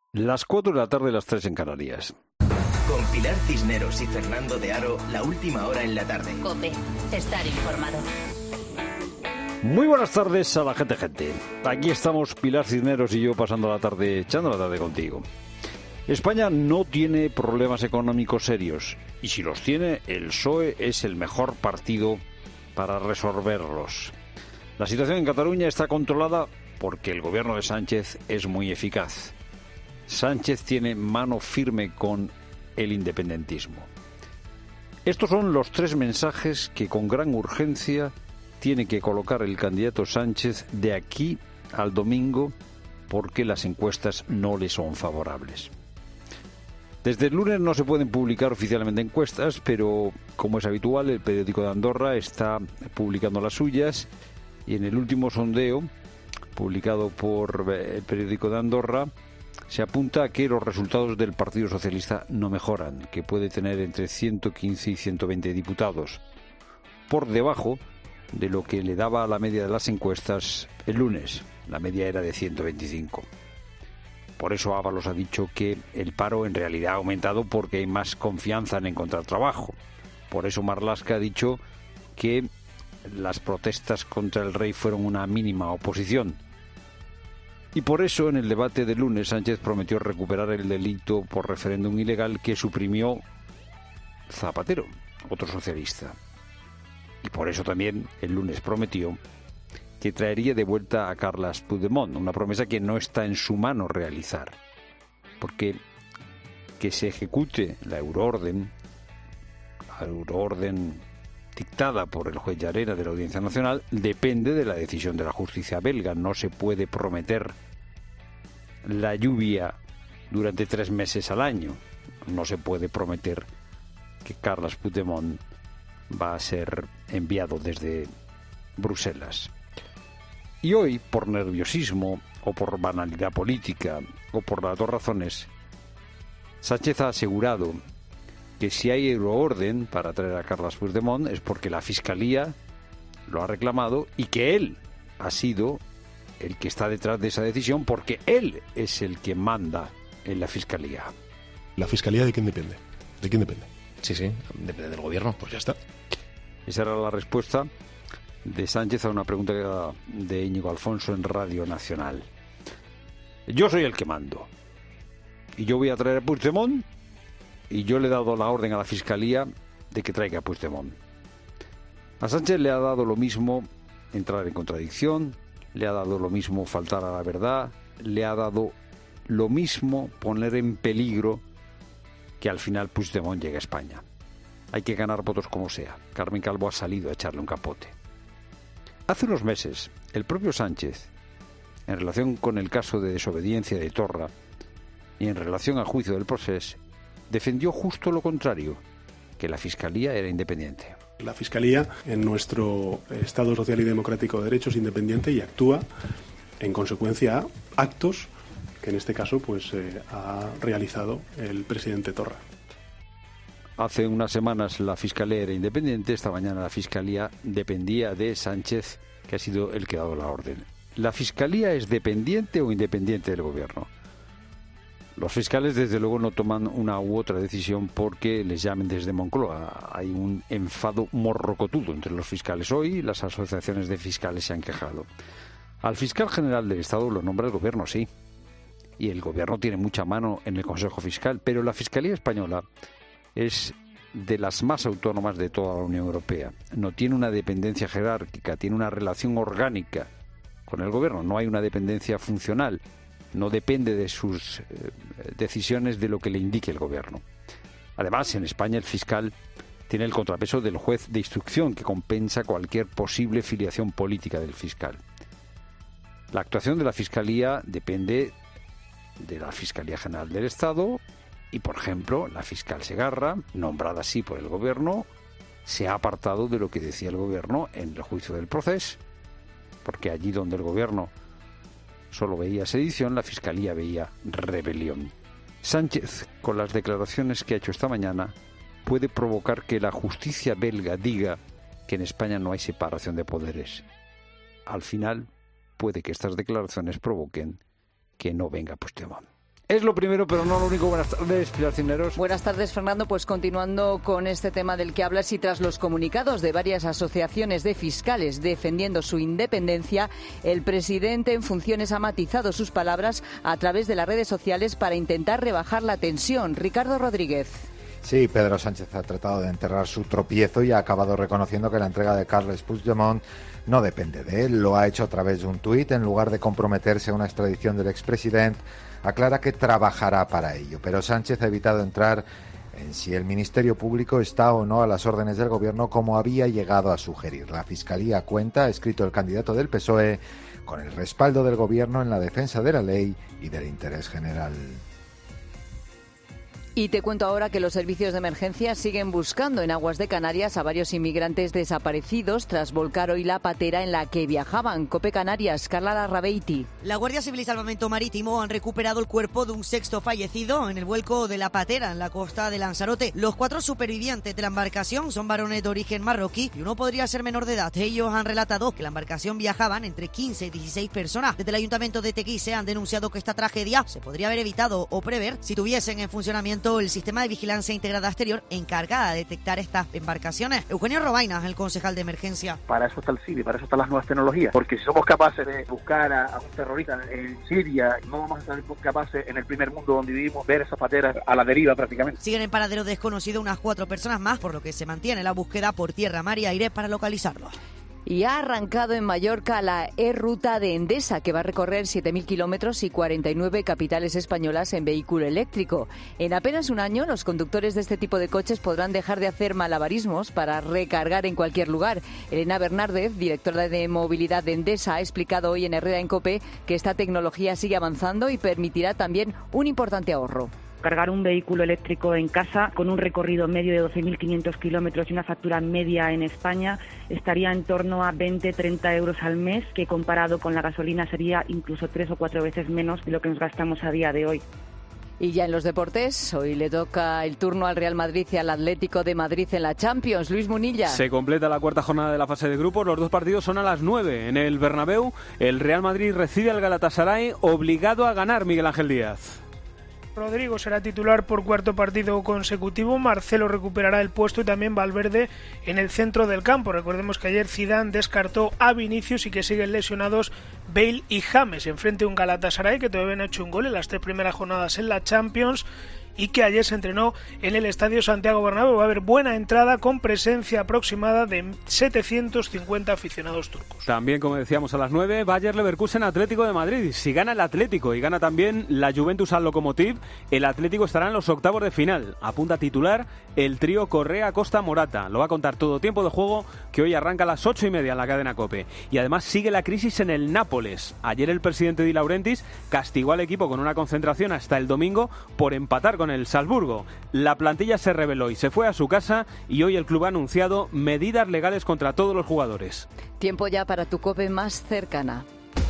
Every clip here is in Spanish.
Las 4 de la tarde, las 3 en Canarias. Con Pilar Cisneros y Fernando de Aro, la última hora en la tarde. COPE, estar informado. Muy buenas tardes a la gente. Aquí estamos Pilar Cisneros y yo pasando la tarde, echando la tarde contigo. España no tiene problemas económicos serios y si los tiene, el PSOE es el mejor partido para resolverlos. La situación en Cataluña está controlada porque el gobierno de Sánchez es muy eficaz. Sánchez tiene mano firme con el independentismo. Estos son los 3 mensajes que con gran urgencia tiene que colocar el candidato Sánchez de aquí al domingo porque las encuestas no le son favorables. Desde el lunes no se pueden publicar oficialmente encuestas, pero como es habitual, el periódico de Andorra está publicando las suyas y en el último sondeo publicado por el periódico de Andorra se apunta a que los resultados del Partido Socialista no mejoran, que puede tener entre 115 y 120 diputados, por debajo de lo que le daba a la media de las encuestas el lunes. La media era de 125. Por eso Ábalos ha dicho que el paro en realidad ha aumentado porque hay más confianza en encontrar trabajo. Por eso Marlaska ha dicho que las protestas contra el rey fueron una mínima oposición. Y por eso en el debate de lunes Sánchez prometió recuperar el delito por referéndum ilegal que suprimió Zapatero, otro socialista. Y por eso también el lunes prometió que traería de vuelta a Carles Puigdemont, una promesa que no está en su mano realizar, porque que se ejecute la euroorden dictada por el juez Llarena de la Audiencia Nacional, depende de la decisión de la justicia belga. No se puede prometer la lluvia durante 3 meses al año. No se puede prometer que Carles Puigdemont va a ser enviado desde Bruselas. Y hoy, por nerviosismo o por banalidad política o por las 2 razones, Sánchez ha asegurado que si hay euroorden para traer a Carles Puigdemont es porque la Fiscalía lo ha reclamado y que él ha sido el que está detrás de esa decisión porque él es el que manda en la Fiscalía. ¿La Fiscalía de quién depende? ¿De quién depende? Sí, depende del gobierno. Pues ya está. Esa era la respuesta de Sánchez a una pregunta de Íñigo Alfonso en Radio Nacional. Yo soy el que mando y yo voy a traer a Puigdemont y yo le he dado la orden a la Fiscalía de que traiga a Puigdemont. A Sánchez le ha dado lo mismo entrar en contradicción, le ha dado lo mismo faltar a la verdad, le ha dado lo mismo poner en peligro que al final Puigdemont llegue a España. Hay que ganar votos como sea. Carmen Calvo ha salido a echarle un capote. Hace unos meses, el propio Sánchez, en relación con el caso de desobediencia de Torra y en relación al juicio del Procés, defendió justo lo contrario, que la Fiscalía era independiente. La Fiscalía, en nuestro Estado social y democrático de derecho, es independiente y actúa en consecuencia a actos que en este caso ha realizado el presidente Torra. Hace unas semanas la Fiscalía era independiente, esta mañana la Fiscalía dependía de Sánchez, que ha sido el que ha dado la orden. ¿La Fiscalía es dependiente o independiente del Gobierno? Los fiscales, desde luego, no toman una u otra decisión porque les llamen desde Moncloa. Hay un enfado morrocotudo entre los fiscales. Hoy las asociaciones de fiscales se han quejado. Al fiscal general del Estado lo nombra el Gobierno, sí. Y el Gobierno tiene mucha mano en el Consejo Fiscal, pero la Fiscalía Española es de las más autónomas de toda la Unión Europea. No tiene una dependencia jerárquica, tiene una relación orgánica con el Gobierno. No hay una dependencia funcional. No depende de sus decisiones de lo que le indique el Gobierno. Además, en España el fiscal tiene el contrapeso del juez de instrucción que compensa cualquier posible filiación política del fiscal. La actuación de la Fiscalía depende de la Fiscalía General del Estado y, por ejemplo, la fiscal Segarra, nombrada así por el Gobierno, se ha apartado de lo que decía el Gobierno en el juicio del Procés, porque allí donde el Gobierno solo veía sedición, la Fiscalía veía rebelión. Sánchez, con las declaraciones que ha hecho esta mañana, puede provocar que la justicia belga diga que en España no hay separación de poderes. Al final, puede que estas declaraciones provoquen que no venga Puigdemont. Es lo primero, pero no lo único. Buenas tardes, Pilar Cisneros. Buenas tardes, Fernando. Pues continuando con este tema del que hablas, y tras los comunicados de varias asociaciones de fiscales defendiendo su independencia, el presidente en funciones ha matizado sus palabras a través de las redes sociales para intentar rebajar la tensión. Ricardo Rodríguez. Sí, Pedro Sánchez ha tratado de enterrar su tropiezo y ha acabado reconociendo que la entrega de Carles Puigdemont no depende de él. Lo ha hecho a través de un tuit. En lugar de comprometerse a una extradición del expresidente, aclara que trabajará para ello. Pero Sánchez ha evitado entrar en si el Ministerio Público está o no a las órdenes del Gobierno, como había llegado a sugerir. La Fiscalía cuenta, ha escrito el candidato del PSOE, con el respaldo del Gobierno en la defensa de la ley y del interés general. Y te cuento ahora que los servicios de emergencia siguen buscando en aguas de Canarias a varios inmigrantes desaparecidos tras volcar hoy la patera en la que viajaban. COPE Canarias, Carla Larrabeiti. La Guardia Civil y Salvamento Marítimo han recuperado el cuerpo de un sexto fallecido en el vuelco de la patera en la costa de Lanzarote. Los 4 supervivientes de la embarcación son varones de origen marroquí y uno podría ser menor de edad. Ellos han relatado que la embarcación viajaban entre 15 y 16 personas. Desde el Ayuntamiento de Tequise han denunciado que esta tragedia se podría haber evitado o prever si tuviesen en funcionamiento el sistema de vigilancia integrada exterior encargada de detectar estas embarcaciones. Eugenio Robainas, el concejal de emergencia. Para eso está el CIVI, para eso están las nuevas tecnologías, porque si somos capaces de buscar a un terrorista en Siria, no vamos a ser capaces en el primer mundo donde vivimos ver esas pateras a la deriva prácticamente. Siguen en paradero desconocido unas 4 personas más, por lo que se mantiene la búsqueda por tierra, mar y aire para localizarlos. Y ha arrancado en Mallorca la E-Ruta de Endesa, que va a recorrer 7.000 kilómetros y 49 capitales españolas en vehículo eléctrico. En apenas un año, los conductores de este tipo de coches podrán dejar de hacer malabarismos para recargar en cualquier lugar. Elena Bernárdez, directora de movilidad de Endesa, ha explicado hoy en Herrera en COPE que esta tecnología sigue avanzando y permitirá también un importante ahorro. Cargar un vehículo eléctrico en casa con un recorrido medio de 12.500 kilómetros y una factura media en España estaría en torno a 20-30 euros al mes, que comparado con la gasolina sería incluso 3 o 4 veces menos de lo que nos gastamos a día de hoy. Y ya en los deportes, hoy le toca el turno al Real Madrid y al Atlético de Madrid en la Champions. Luis Munilla. Se completa la cuarta jornada de la fase de grupos. Los 2 partidos son a las 9 en el Bernabéu. El Real Madrid recibe al Galatasaray, obligado a ganar, Miguel Ángel Díaz. Rodrigo será titular por 4º partido consecutivo, Marcelo recuperará el puesto y también Valverde en el centro del campo. Recordemos que ayer Zidane descartó a Vinicius y que siguen lesionados Bale y James. Enfrente un Galatasaray que todavía no ha hecho un gol en las 3 primeras jornadas en la Champions y que ayer se entrenó en el Estadio Santiago Bernabéu. Va a haber buena entrada con presencia aproximada de 750 aficionados turcos. También, como decíamos, a las 9, Bayer Leverkusen Atlético de Madrid. Si gana el Atlético y gana también la Juventus al Lokomotiv, el Atlético estará en los octavos de final. Apunta titular el trío Correa, Costa, Morata. Lo va a contar todo tiempo de juego, que hoy arranca a las 8:30 en la cadena COPE. Y además sigue la crisis en el Nápoles. Ayer el presidente Di Laurentiis castigó al equipo con una concentración hasta el domingo por empatar con el Salzburgo. La plantilla se rebeló y se fue a su casa, y hoy el club ha anunciado medidas legales contra todos los jugadores. Tiempo ya para tu COPE más cercana.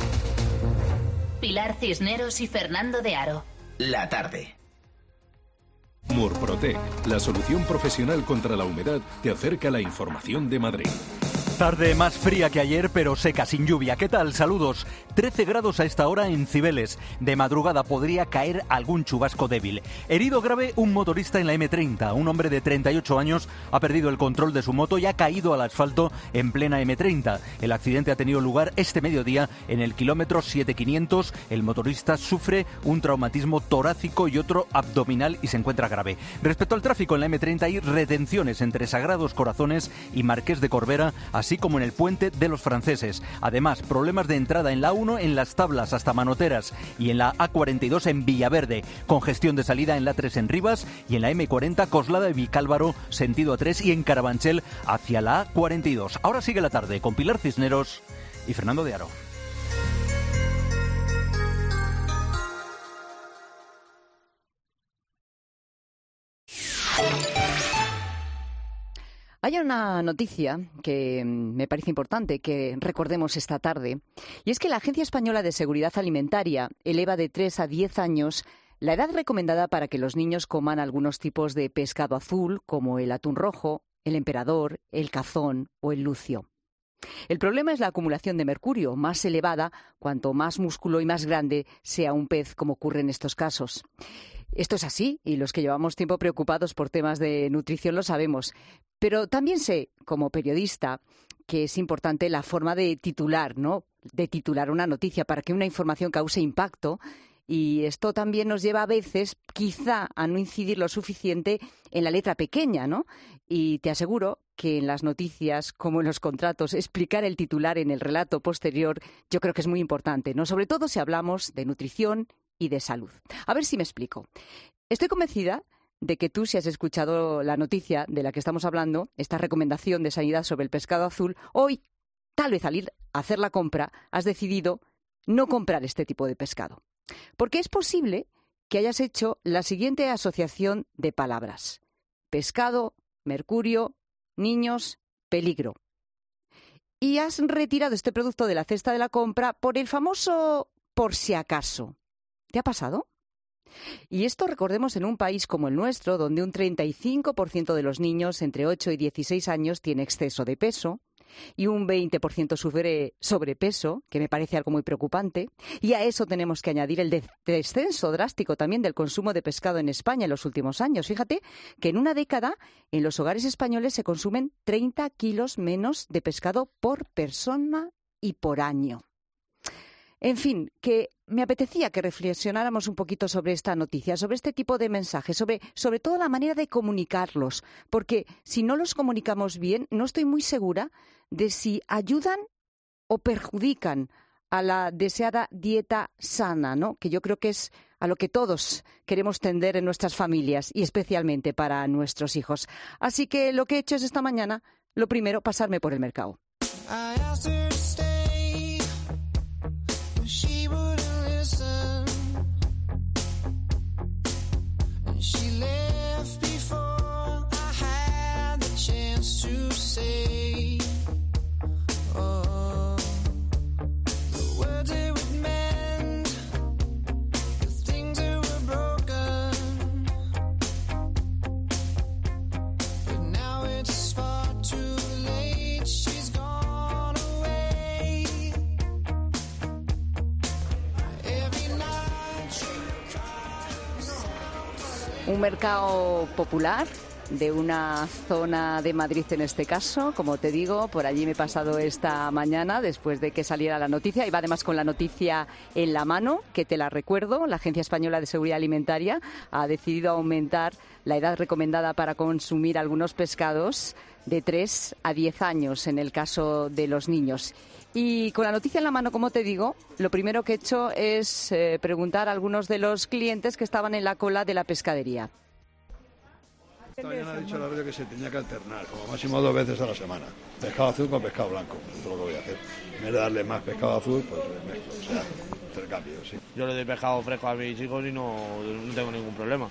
Pilar Cisneros y Fernando de Aro. La tarde. Murprotec, la solución profesional contra la humedad, te acerca la información de Madrid. Tarde más fría que ayer, pero seca, sin lluvia. ¿Qué tal? Saludos. 13 grados a esta hora en Cibeles. De madrugada podría caer algún chubasco débil. Herido grave un motorista en la M30. Un hombre de 38 años ha perdido el control de su moto y ha caído al asfalto en plena M30. El accidente ha tenido lugar este mediodía en el kilómetro 7500. El motorista sufre un traumatismo torácico y otro abdominal y se encuentra grave. Respecto al tráfico en la M30 hay retenciones entre Sagrados Corazones y Marqués de Corbera, así como en el puente de los Franceses. Además, problemas de entrada en la A1 en Las Tablas hasta Manoteras y en la A42 en Villaverde. Congestión de salida en la A3 en Rivas y en la M40 Coslada y Vicálvaro sentido A3 y en Carabanchel hacia la A42. Ahora sigue la tarde con Pilar Cisneros y Fernando de Aro. Hay una noticia que me parece importante que recordemos esta tarde, y es que la Agencia Española de Seguridad Alimentaria eleva de 3 a 10 años la edad recomendada para que los niños coman algunos tipos de pescado azul, como el atún rojo, el emperador, el cazón o el lucio. El problema es la acumulación de mercurio, más elevada cuanto más músculo y más grande sea un pez, como ocurre en estos casos. Esto es así, y los que llevamos tiempo preocupados por temas de nutrición lo sabemos. Pero también sé, como periodista, que es importante la forma de titular, ¿no? De titular una noticia para que una información cause impacto. Y esto también nos lleva a veces, quizá, a no incidir lo suficiente en la letra pequeña, ¿no? Y te aseguro que en las noticias, como en los contratos, explicar el titular en el relato posterior yo creo que es muy importante, ¿no? Sobre todo si hablamos de nutrición y de salud. A ver si me explico. Estoy convencida de que tú, si has escuchado la noticia de la que estamos hablando, esta recomendación de sanidad sobre el pescado azul, hoy, tal vez al ir a hacer la compra, has decidido no comprar este tipo de pescado. Porque es posible que hayas hecho la siguiente asociación de palabras: pescado, mercurio, niños, peligro. Y has retirado este producto de la cesta de la compra por el famoso por si acaso. ¿Te ha pasado? Y esto, recordemos, en un país como el nuestro, donde un 35% de los niños entre 8 y 16 años tiene exceso de peso, y un 20% sufre sobrepeso, que me parece algo muy preocupante. Y a eso tenemos que añadir el descenso drástico también del consumo de pescado en España en los últimos años. Fíjate que en una década en los hogares españoles se consumen 30 kilos menos de pescado por persona y por año. En fin, que me apetecía que reflexionáramos un poquito sobre esta noticia, sobre este tipo de mensajes, sobre todo la manera de comunicarlos, porque si no los comunicamos bien, no estoy muy segura de si ayudan o perjudican a la deseada dieta sana, ¿no? Que yo creo que es a lo que todos queremos tender en nuestras familias y especialmente para nuestros hijos. Así que lo que he hecho es esta mañana, lo primero, pasarme por el mercado. Un mercado popular de una zona de Madrid en este caso, como te digo, por allí me he pasado esta mañana después de que saliera la noticia. Iba además con la noticia en la mano, que te la recuerdo. La Agencia Española de Seguridad Alimentaria ha decidido aumentar la edad recomendada para consumir algunos pescados de 3 a 10 años en el caso de los niños. Y con la noticia en la mano, como te digo, lo primero que he hecho es preguntar a algunos de los clientes que estaban en la cola de la pescadería. Esta mañana ha dicho la radio que se tenía que alternar, como máximo 2 veces a la semana. Pescado azul con pescado blanco, eso es lo que voy a hacer. En vez de darle más pescado azul, pues mezclo, o sea, intercambio, sí. Yo le doy pescado fresco a mis hijos y no tengo ningún problema.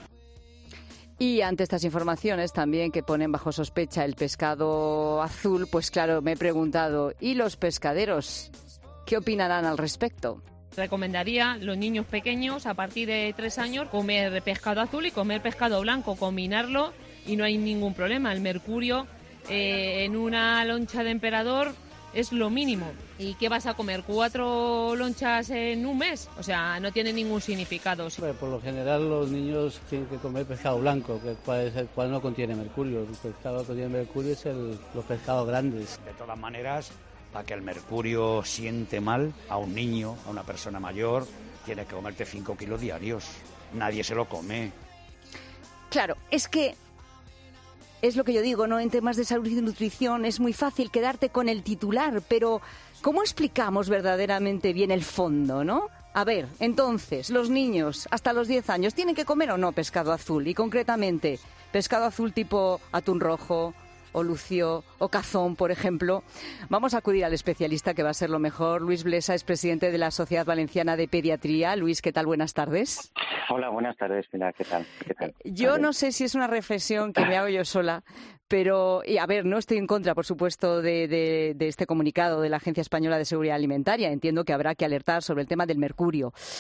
Y ante estas informaciones también que ponen bajo sospecha el pescado azul, pues claro, me he preguntado, ¿y los pescaderos qué opinarán al respecto? Recomendaría a los niños pequeños a partir de 3 años comer pescado azul y comer pescado blanco, combinarlo y no hay ningún problema. El mercurio en una loncha de emperador es lo mínimo. ¿Y qué vas a comer? ¿4 lonchas en un mes? O sea, no tiene ningún significado. Por lo general los niños tienen que comer pescado blanco, que es el cual no contiene mercurio. El pescado que contiene mercurio es los pescados grandes. De todas maneras, para que el mercurio siente mal a un niño, a una persona mayor, tienes que comerte 5 kilos diarios. Nadie se lo come. Claro, es que es lo que yo digo, ¿no? En temas de salud y nutrición es muy fácil quedarte con el titular, pero ¿cómo explicamos verdaderamente bien el fondo, no? A ver, entonces, los niños hasta los 10 años, ¿tienen que comer o no pescado azul? Y concretamente, pescado azul tipo atún rojo, o lucio, o cazón, por ejemplo. Vamos a acudir al especialista, que va a ser lo mejor. Luis Blesa es presidente de la Sociedad Valenciana de Pediatría. Luis, ¿qué tal? Buenas tardes. Hola, buenas tardes, Pilar. ¿Qué tal? Yo no sé si es una reflexión que me hago yo sola, pero, y a ver, no estoy en contra, por supuesto, de este comunicado de la Agencia Española de Seguridad Alimentaria. Entiendo que habrá que alertar sobre el tema del mercurio.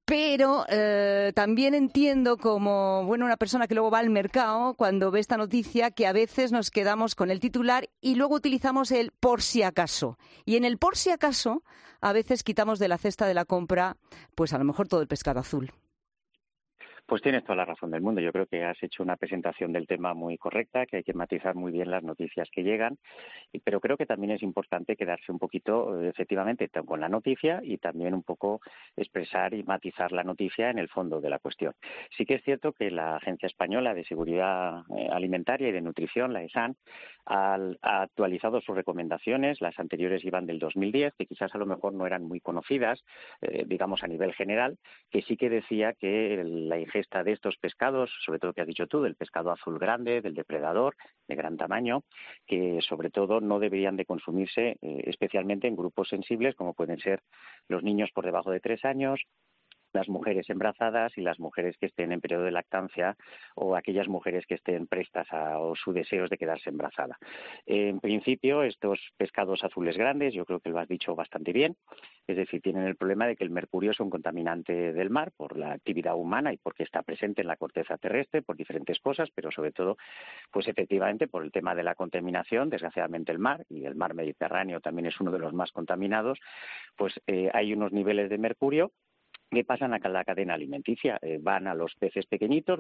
Pero también entiendo como una persona que luego va al mercado cuando ve esta noticia que a veces nos quedamos con el titular y luego utilizamos el por si acaso. Y en el por si acaso a veces quitamos de la cesta de la compra pues a lo mejor todo el pescado azul. Pues tienes toda la razón del mundo. Yo creo que has hecho una presentación del tema muy correcta, que hay que matizar muy bien las noticias que llegan, pero creo que también es importante quedarse un poquito, efectivamente, con la noticia y también un poco expresar y matizar la noticia en el fondo de la cuestión. Sí que es cierto que la Agencia Española de Seguridad Alimentaria y de Nutrición, la ESAN, ha actualizado sus recomendaciones. Las anteriores iban del 2010, que quizás a lo mejor no eran muy conocidas, digamos a nivel general, que sí que decía que la ingesta de estos pescados, sobre todo que has dicho tú, del pescado azul grande, del depredador, de gran tamaño, que sobre todo no deberían de consumirse especialmente en grupos sensibles, como pueden ser los niños por debajo de 3 años, las mujeres embarazadas y las mujeres que estén en periodo de lactancia o aquellas mujeres que estén prestas o su deseo es de quedarse embarazada. En principio, estos pescados azules grandes, yo creo que lo has dicho bastante bien, es decir, tienen el problema de que el mercurio es un contaminante del mar por la actividad humana y porque está presente en la corteza terrestre por diferentes cosas, pero sobre todo, pues efectivamente por el tema de la contaminación. Desgraciadamente el mar, y el mar Mediterráneo también es uno de los más contaminados, pues hay unos niveles de mercurio que pasan a la cadena alimenticia. Van a los peces pequeñitos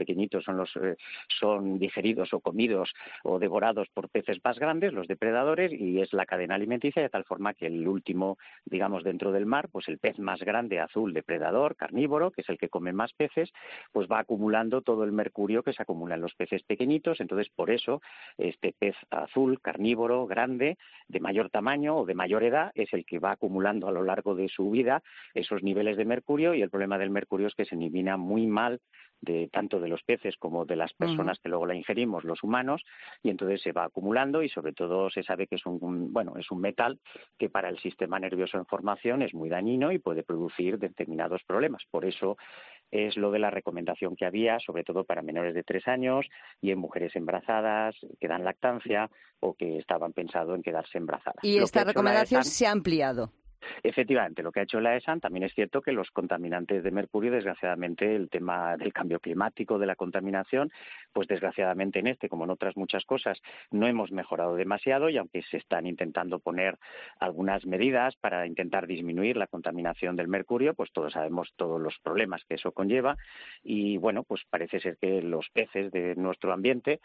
son digeridos o comidos o devorados por peces más grandes, los depredadores, y es la cadena alimenticia de tal forma que el último, digamos, dentro del mar, pues el pez más grande azul depredador, carnívoro, que es el que come más peces, pues va acumulando todo el mercurio que se acumula en los peces pequeñitos. Entonces, por eso, este pez azul carnívoro grande, de mayor tamaño o de mayor edad, es el que va acumulando a lo largo de su vida esos niveles de mercurio, y el problema del mercurio es que se elimina muy mal tanto de los peces como de las personas que luego la ingerimos, los humanos, y entonces se va acumulando y sobre todo se sabe que es un metal que para el sistema nervioso en formación es muy dañino y puede producir determinados problemas. Por eso es lo de la recomendación que había, sobre todo para menores de 3 años y en mujeres embarazadas que dan lactancia o que estaban pensando en quedarse embarazadas. Y esta recomendación se ha ampliado. Efectivamente, lo que ha hecho la ESAN, también es cierto que los contaminantes de mercurio, desgraciadamente, el tema del cambio climático, de la contaminación, pues desgraciadamente en como en otras muchas cosas, no hemos mejorado demasiado, y aunque se están intentando poner algunas medidas para intentar disminuir la contaminación del mercurio, pues todos sabemos todos los problemas que eso conlleva, y bueno, pues parece ser que los peces de nuestro ambiente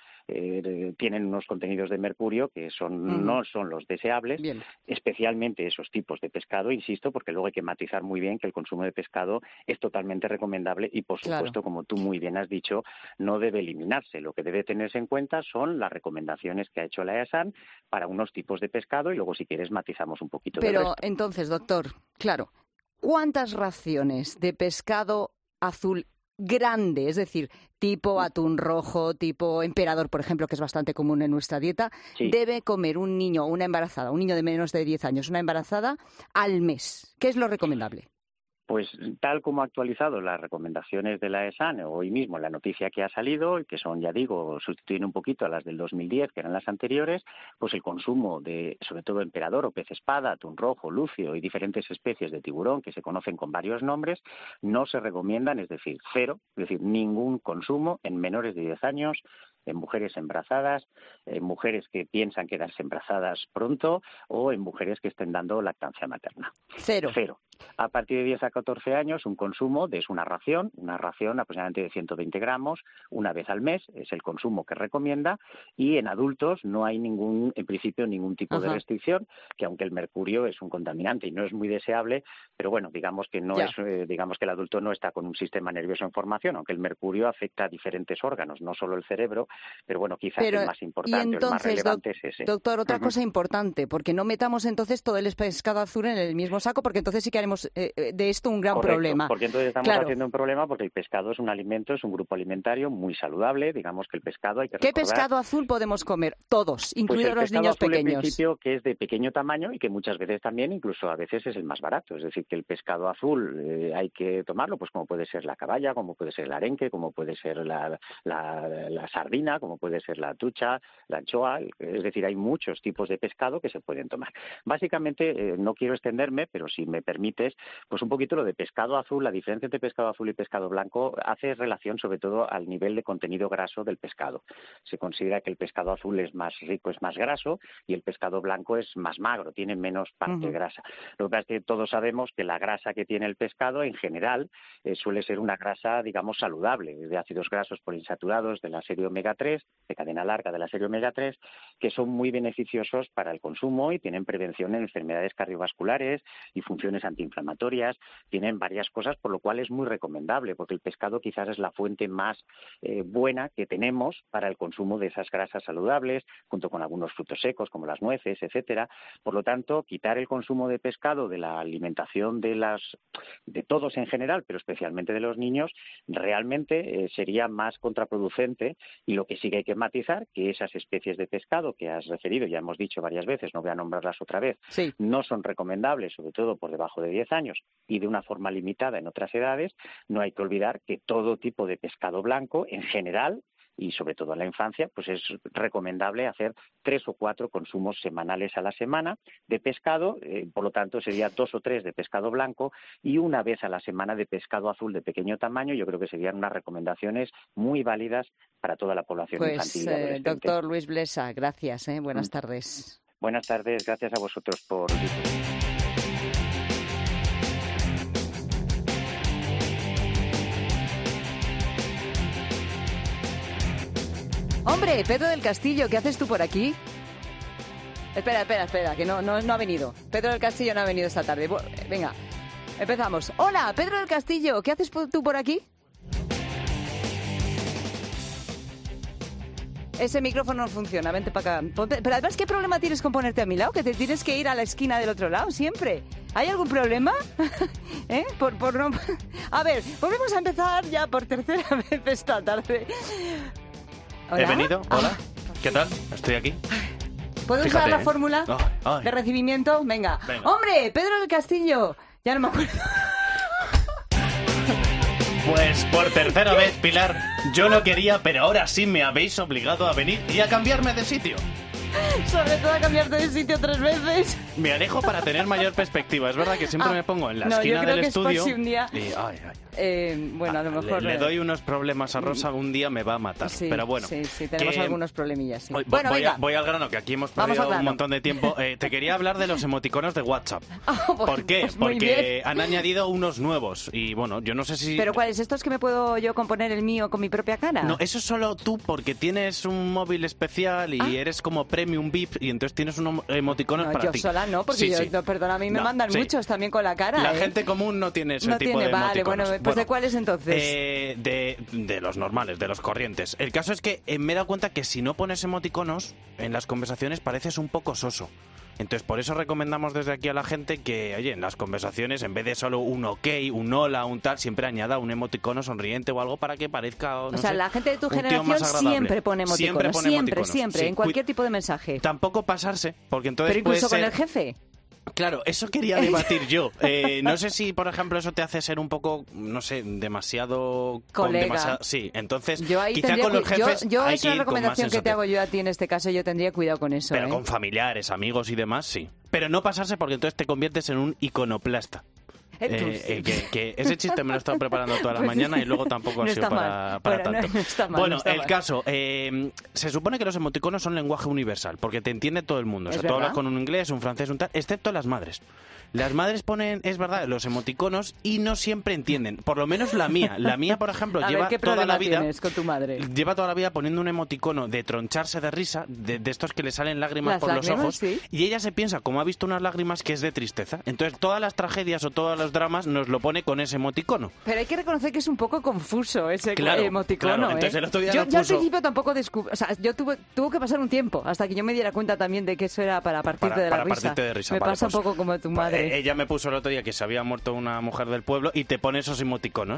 tienen unos contenidos de mercurio que no son los deseables. Bien. Especialmente esos tipos de pescado, insisto, porque luego hay que matizar muy bien que el consumo de pescado es totalmente recomendable y, por supuesto, como tú muy bien has dicho, no debe eliminarse. Lo que debe tenerse en cuenta son las recomendaciones que ha hecho la ESAN para unos tipos de pescado, y luego, si quieres, matizamos un poquito. Pero entonces, doctor, claro, ¿cuántas raciones de pescado azul grande, es decir, tipo atún rojo, tipo emperador, por ejemplo, que es bastante común en nuestra dieta, debe comer un niño o una embarazada, un niño de menos de 10 años, una embarazada, al mes? ¿Qué es lo recomendable? Pues tal como ha actualizado las recomendaciones de la ESAN hoy mismo, la noticia que ha salido, y que son, ya digo, sustituyen un poquito a las del 2010, que eran las anteriores, pues el consumo de, sobre todo, emperador o pez espada, atún rojo, lucio y diferentes especies de tiburón que se conocen con varios nombres, no se recomiendan, es decir, cero, es decir, ningún consumo en menores de 10 años, en mujeres embarazadas, en mujeres que piensan quedarse embarazadas pronto o en mujeres que estén dando lactancia materna. Cero. A partir de 10 a 14 años, un consumo de una ración aproximadamente de 120 gramos, una vez al mes, es el consumo que recomienda, y en adultos no hay en principio ningún tipo de restricción, que aunque el mercurio es un contaminante y no es muy deseable, pero bueno, digamos que digamos que el adulto no está con un sistema nervioso en formación, aunque el mercurio afecta a diferentes órganos, no solo el cerebro, pero bueno, quizás el más importante, el más relevante es ese. Doctor, otra cosa importante, porque no metamos entonces todo el pescado azul en el mismo saco, porque entonces sí que haremos de esto un gran problema. Porque entonces estamos haciendo un problema, porque el pescado es un alimento, es un grupo alimentario muy saludable, digamos que el pescado hay que recordar. ¿Qué pescado azul podemos comer? Todos, incluidos los niños pequeños. El pescado azul, en principio, que es de pequeño tamaño y que muchas veces también, incluso a veces, es el más barato. Es decir, que el pescado azul hay que tomarlo, pues como puede ser la caballa, como puede ser el arenque, como puede ser la sardina, como puede ser la trucha, la anchoa. Es decir, hay muchos tipos de pescado que se pueden tomar. Básicamente, no quiero extenderme, pero si me permite, permites, pues un poquito lo de pescado azul, la diferencia entre pescado azul y pescado blanco hace relación sobre todo al nivel de contenido graso del pescado. Se considera que el pescado azul es más rico, es más graso, y el pescado blanco es más magro, tiene menos parte grasa. Lo que pasa es que todos sabemos que la grasa que tiene el pescado en general suele ser una grasa, digamos, saludable, de ácidos grasos poliinsaturados de la serie omega 3, de cadena larga de la serie omega 3, que son muy beneficiosos para el consumo y tienen prevención en enfermedades cardiovasculares y funciones antiinflamatorias, tienen varias cosas, por lo cual es muy recomendable, porque el pescado quizás es la fuente más buena que tenemos para el consumo de esas grasas saludables, junto con algunos frutos secos como las nueces, etcétera. Por lo tanto, quitar el consumo de pescado de la alimentación de todos en general, pero especialmente de los niños, realmente sería más contraproducente, y lo que sí que hay que matizar, que esas especies de pescado que has referido, ya hemos dicho varias veces, no voy a nombrarlas otra vez, no son recomendables, sobre todo por debajo de 10 años y de una forma limitada en otras edades. No hay que olvidar que todo tipo de pescado blanco, en general, y sobre todo en la infancia, pues es recomendable hacer 3 o 4 consumos semanales a la semana de pescado, por lo tanto sería 2 o 3 de pescado blanco y 1 vez a la semana de pescado azul de pequeño tamaño. Yo creo que serían unas recomendaciones muy válidas para toda la población infantil y adolescente. Doctor Luis Blesa, gracias, buenas tardes. Buenas tardes, gracias a vosotros por... Hombre, Pedro del Castillo, ¿qué haces tú por aquí? Espera, que no ha venido. Pedro del Castillo no ha venido esta tarde. Venga, empezamos. Hola, Pedro del Castillo, ¿qué haces tú por aquí? Ese micrófono no funciona, vente para acá. Pero además, ¿qué problema tienes con ponerte a mi lado? Que te tienes que ir a la esquina del otro lado siempre. ¿Hay algún problema? Por no... A ver, volvemos a empezar ya por tercera vez esta tarde. ¿Hola? He venido, hola. ¿Qué tal? Estoy aquí. ¿Puedo usar la fórmula de recibimiento? Venga. ¡Hombre, Pedro del Castillo! Ya no me acuerdo. Pues por tercera vez, Pilar, yo no quería, pero ahora sí me habéis obligado a venir y a cambiarme de sitio. Sobre todo a cambiarte de sitio 3 veces. Me alejo para tener mayor perspectiva. Es verdad que siempre me pongo en la esquina del estudio. Un día... bueno, a lo mejor... Le doy unos problemas a Rosa, un día me va a matar. Sí, pero bueno. Sí, tenemos algunos problemillas. Sí. Bueno, voy al grano, que aquí hemos perdido un montón de tiempo. Te quería hablar de los emoticonos de WhatsApp. ¿Por qué? Pues porque han añadido unos nuevos. Y bueno, yo no sé si... ¿Pero cuáles? ¿Estos que me puedo yo componer el mío con mi propia cara? No, eso es solo tú, porque tienes un móvil especial y eres como Premium VIP, y entonces tienes unos emoticonos para ti. Yo sola no, porque perdona, a mí me mandan muchos también con la cara. La gente común no tiene ese tipo de emoticonos. Bueno, pues ¿de cuáles entonces? De los normales, de los corrientes. El caso es que me he dado cuenta que si no pones emoticonos en las conversaciones pareces un poco soso. Entonces, por eso recomendamos desde aquí a la gente que, oye, en las conversaciones, en vez de solo un ok, un hola, un tal, siempre añada un emoticono sonriente o algo para que parezca, o sea, la gente de tu generación siempre pone emoticonos. Siempre, en cualquier tipo de mensaje. Tampoco pasarse, porque entonces pero incluso con el jefe. Claro, eso quería debatir yo. No sé si, por ejemplo, eso te hace ser un poco, no sé, demasiado... Colega. Sí, entonces, yo ahí quizá con los jefes yo hay es una recomendación que te hago yo a ti en este caso, yo tendría cuidado con eso. Pero con familiares, amigos y demás, sí. Pero no pasarse, porque entonces te conviertes en un iconoplasta. Que ese chiste me lo he estado preparando toda la mañana y luego tampoco ha sido para tanto. No está mal, bueno, no está el mal. caso, se supone que los emoticonos son lenguaje universal, porque te entiende todo el mundo. O sea, tú hablas con un inglés, un francés, un tal, excepto las madres. Las madres ponen, es verdad, los emoticonos y no siempre entienden. Por lo menos la mía. La mía, por ejemplo, lleva toda la vida... tienes con tu madre? Lleva toda la vida poniendo un emoticono de troncharse de risa, de estos que le salen lágrimas por los ojos. Sí. Y ella se piensa, como ha visto unas lágrimas, que es de tristeza. Entonces, todas las tragedias o todos los dramas nos lo pone con ese emoticono. Pero hay que reconocer que es un poco confuso ese emoticono. Claro. Entonces, el otro día yo al principio tampoco descubrí... O sea, tuvo que pasar un tiempo hasta que yo me diera cuenta también de que eso era para partirte de la risa. Partirte de risa. Me pasa un poco como tu madre. Ella me puso el otro día que se había muerto una mujer del pueblo y te pone esos emoticonos.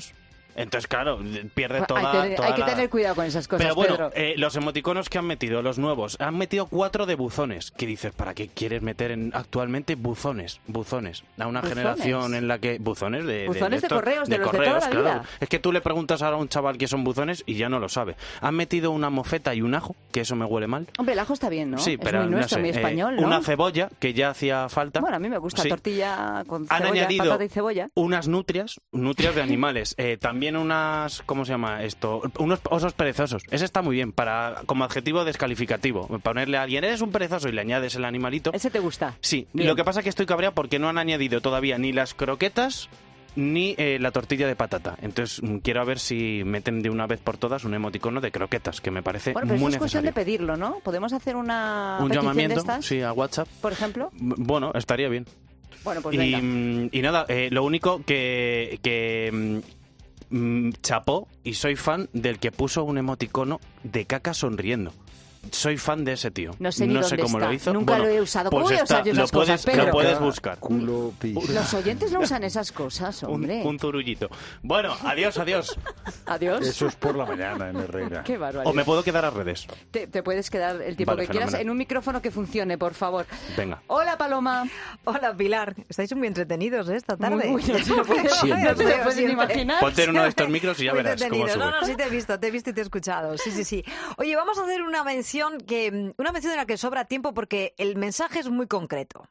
Entonces, claro, pierde Hay que tener cuidado con esas cosas, Pero bueno, Pedro. los emoticonos que han metido, los nuevos, han metido 4 de buzones. ¿Qué dices? ¿Para qué quieres meter actualmente buzones? A una generación en la que... Buzones de correos, de los de toda la vida. Claro. Es que tú le preguntas ahora a un chaval qué son buzones y ya no lo sabe. Han metido una mofeta y un ajo, que eso me huele mal. Hombre, el ajo está bien, ¿no? Sí, es pero muy nuestro, no sé, muy español, ¿no? Una cebolla, que ya hacía falta. Bueno, a mí me gusta tortilla con cebolla, Han añadido patata y cebolla. unas nutrias de animales. También unas... ¿Cómo se llama esto? Unos osos perezosos. Ese está muy bien, como adjetivo descalificativo. Ponerle a alguien, eres un perezoso, y le añades el animalito. ¿Ese te gusta? Sí. Bien. Lo que pasa es que estoy cabreado porque no han añadido todavía ni las croquetas ni la tortilla de patata. Entonces quiero ver si meten de una vez por todas un emoticono de croquetas, que me parece Bueno, pero muy eso es cuestión de necesario. pedirlo, ¿no? ¿Podemos hacer un llamamiento, de estas? sí, a WhatsApp. Por ejemplo. Bueno, estaría bien. Bueno, pues venga. Y nada, lo único que chapó, y soy fan del que puso un emoticono de caca sonriendo. Soy fan de ese tío. No sé ni dónde cómo está. lo hizo. Nunca lo he usado. ¿Cómo Pues voy a usar yo esas cosas, Pedro? Lo puedes buscar. Culo, pis. Los oyentes no usan esas cosas, hombre. Un zurullito. Bueno, adiós. Adiós. Eso es por la mañana en Herrera. Qué barbaridad. O me puedo quedar a redes. Te puedes quedar el tiempo Vale, que quieras fenomenal. en un micrófono que funcione, por favor. Venga. Hola, Paloma. Hola, Pilar. Estáis muy entretenidos esta tarde. Muy, no te lo puedes ni imaginar. Ponte en uno de estos micros y ya Muy verás cómo entretenido. sube. No, sí te he visto y te he escuchado. Sí. Oye, vamos a hacer una mención en la que sobra tiempo porque el mensaje es muy concreto.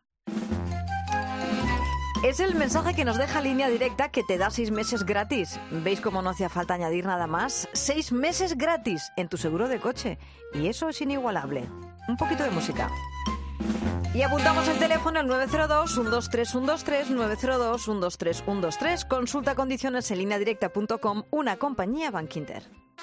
Es el mensaje que nos deja Línea Directa, que te da 6 meses gratis. ¿Veis cómo no hacía falta añadir nada más? 6 meses gratis en tu seguro de coche. Y eso es inigualable. Un poquito de música. Y apuntamos el teléfono al 902-123-123, 902-123-123. Consulta condiciones en lineadirecta.com, una compañía Bankinter.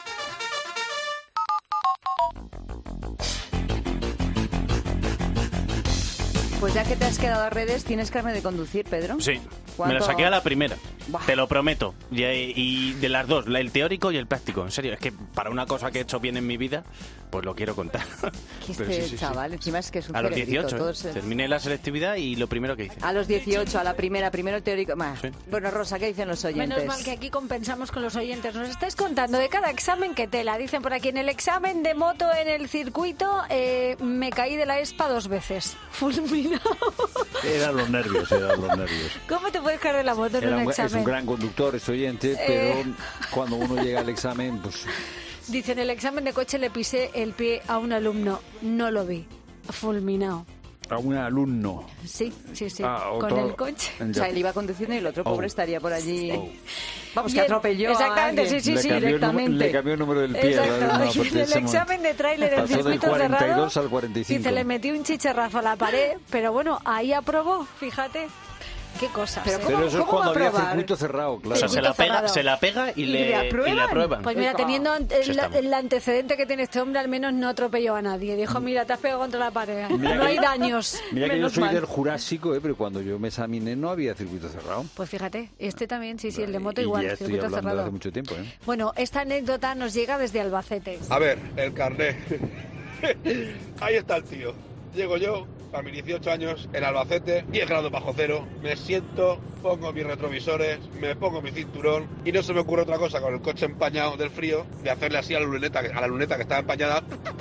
Pues ya que te has quedado a redes, ¿tienes carne de conducir, Pedro? Sí, ¿Cuánto? me la saqué a la primera. Buah. Te lo prometo. Y de las dos, el teórico y el práctico. En serio, es que para una cosa que he hecho bien en mi vida, pues lo quiero contar. Que Pero este chaval, encima es que es un A los cerebrito, 18, todos se- terminé la selectividad y lo primero que hice. A los 18, a la primero el teórico. Bah. Sí. Bueno, Rosa, ¿qué dicen los oyentes? Menos mal que aquí compensamos con los oyentes. Nos estáis contando de cada examen que tela. Dicen por aquí, en el examen de moto en el circuito me caí de la ESPA 2 veces. Fulminado. Eran los nervios. ¿Cómo te puedes caer de la moto en Es un un examen? gran conductor, es oyente, pero cuando uno llega al examen, pues... Dice, en el examen de coche le pisé el pie a un alumno. No lo vi. Fulminado. A un alumno. Sí. Ah, con otro- el coche. O sea, él iba conduciendo y el otro pobre estaría por allí. Vamos, que Bien, atropelló exactamente, a alguien. sí, le cambió directamente. le cambió el número del pie. Exacto. ¿verdad? No, Y en aparte el ese examen de tráiler en pasó del circuito 42 cerrado, al 45. dice, le metí un chicharrazo a la pared, pero bueno, ahí aprobó, fíjate. Qué cosas. Pero ¿eh? Pero eso es ¿Cómo cuando había aprobar? circuito cerrado, claro. O sea, se la pega y le aprueban. Pues mira, teniendo Sí, está bien. el antecedente que tiene este hombre, al menos no atropelló a nadie. Dijo, mira, te has pegado contra la pared. Mira no que- hay daños. Mira que yo Menos soy mal. del Jurásico, pero cuando yo me examiné no había circuito cerrado. Pues fíjate, este también, sí, el de moto Y igual, ya estoy circuito hablando de cerrado. hace mucho tiempo, ¿eh? Bueno, esta anécdota nos llega desde Albacete. A ver, el carné. Ahí está el tío. Llego yo, a mis 18 años, en Albacete, 10 grados bajo cero. Me siento, pongo mis retrovisores, me pongo mi cinturón y no se me ocurre otra cosa con el coche empañado del frío de hacerle así a la luneta que estaba empañada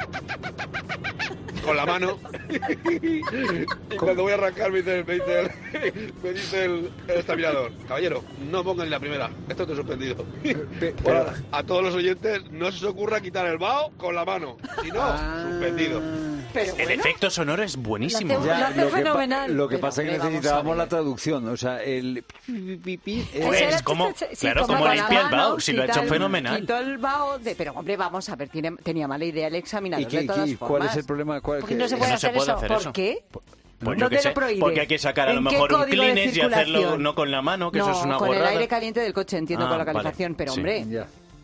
con la mano. Y cuando voy a arrancar me dice el examinador, caballero, no ponga ni la primera, esto está suspendido. Bueno, a todos los oyentes, no se os ocurra quitar el vaho con la mano, si no, suspendido. El efecto sonoro es buenísimo. Ya, lo hace fenomenal. Lo que Pero, pasa es que hombre, vamos necesitábamos a la ver. traducción, o sea, el pipi Es como, sí, claro, como como con la limpia el mano, vaho, si lo ha hecho fenomenal. Quitó el vaho de... Pero, hombre, vamos a ver, tenía mala idea el examinador, de todas formas. ¿Cuál es el problema? Porque no se puede No se hacer puede eso. hacer ¿Por eso. qué? Pues ¿Dónde yo qué lo sé, prohíbe? porque hay que sacar a lo ¿En qué mejor un código de Kleenex y hacerlo circulación? no con la mano, que no, eso es una con guarrada. el aire caliente del coche, entiendo, Ah, con la vale, calefacción, pero sí. hombre... Ya.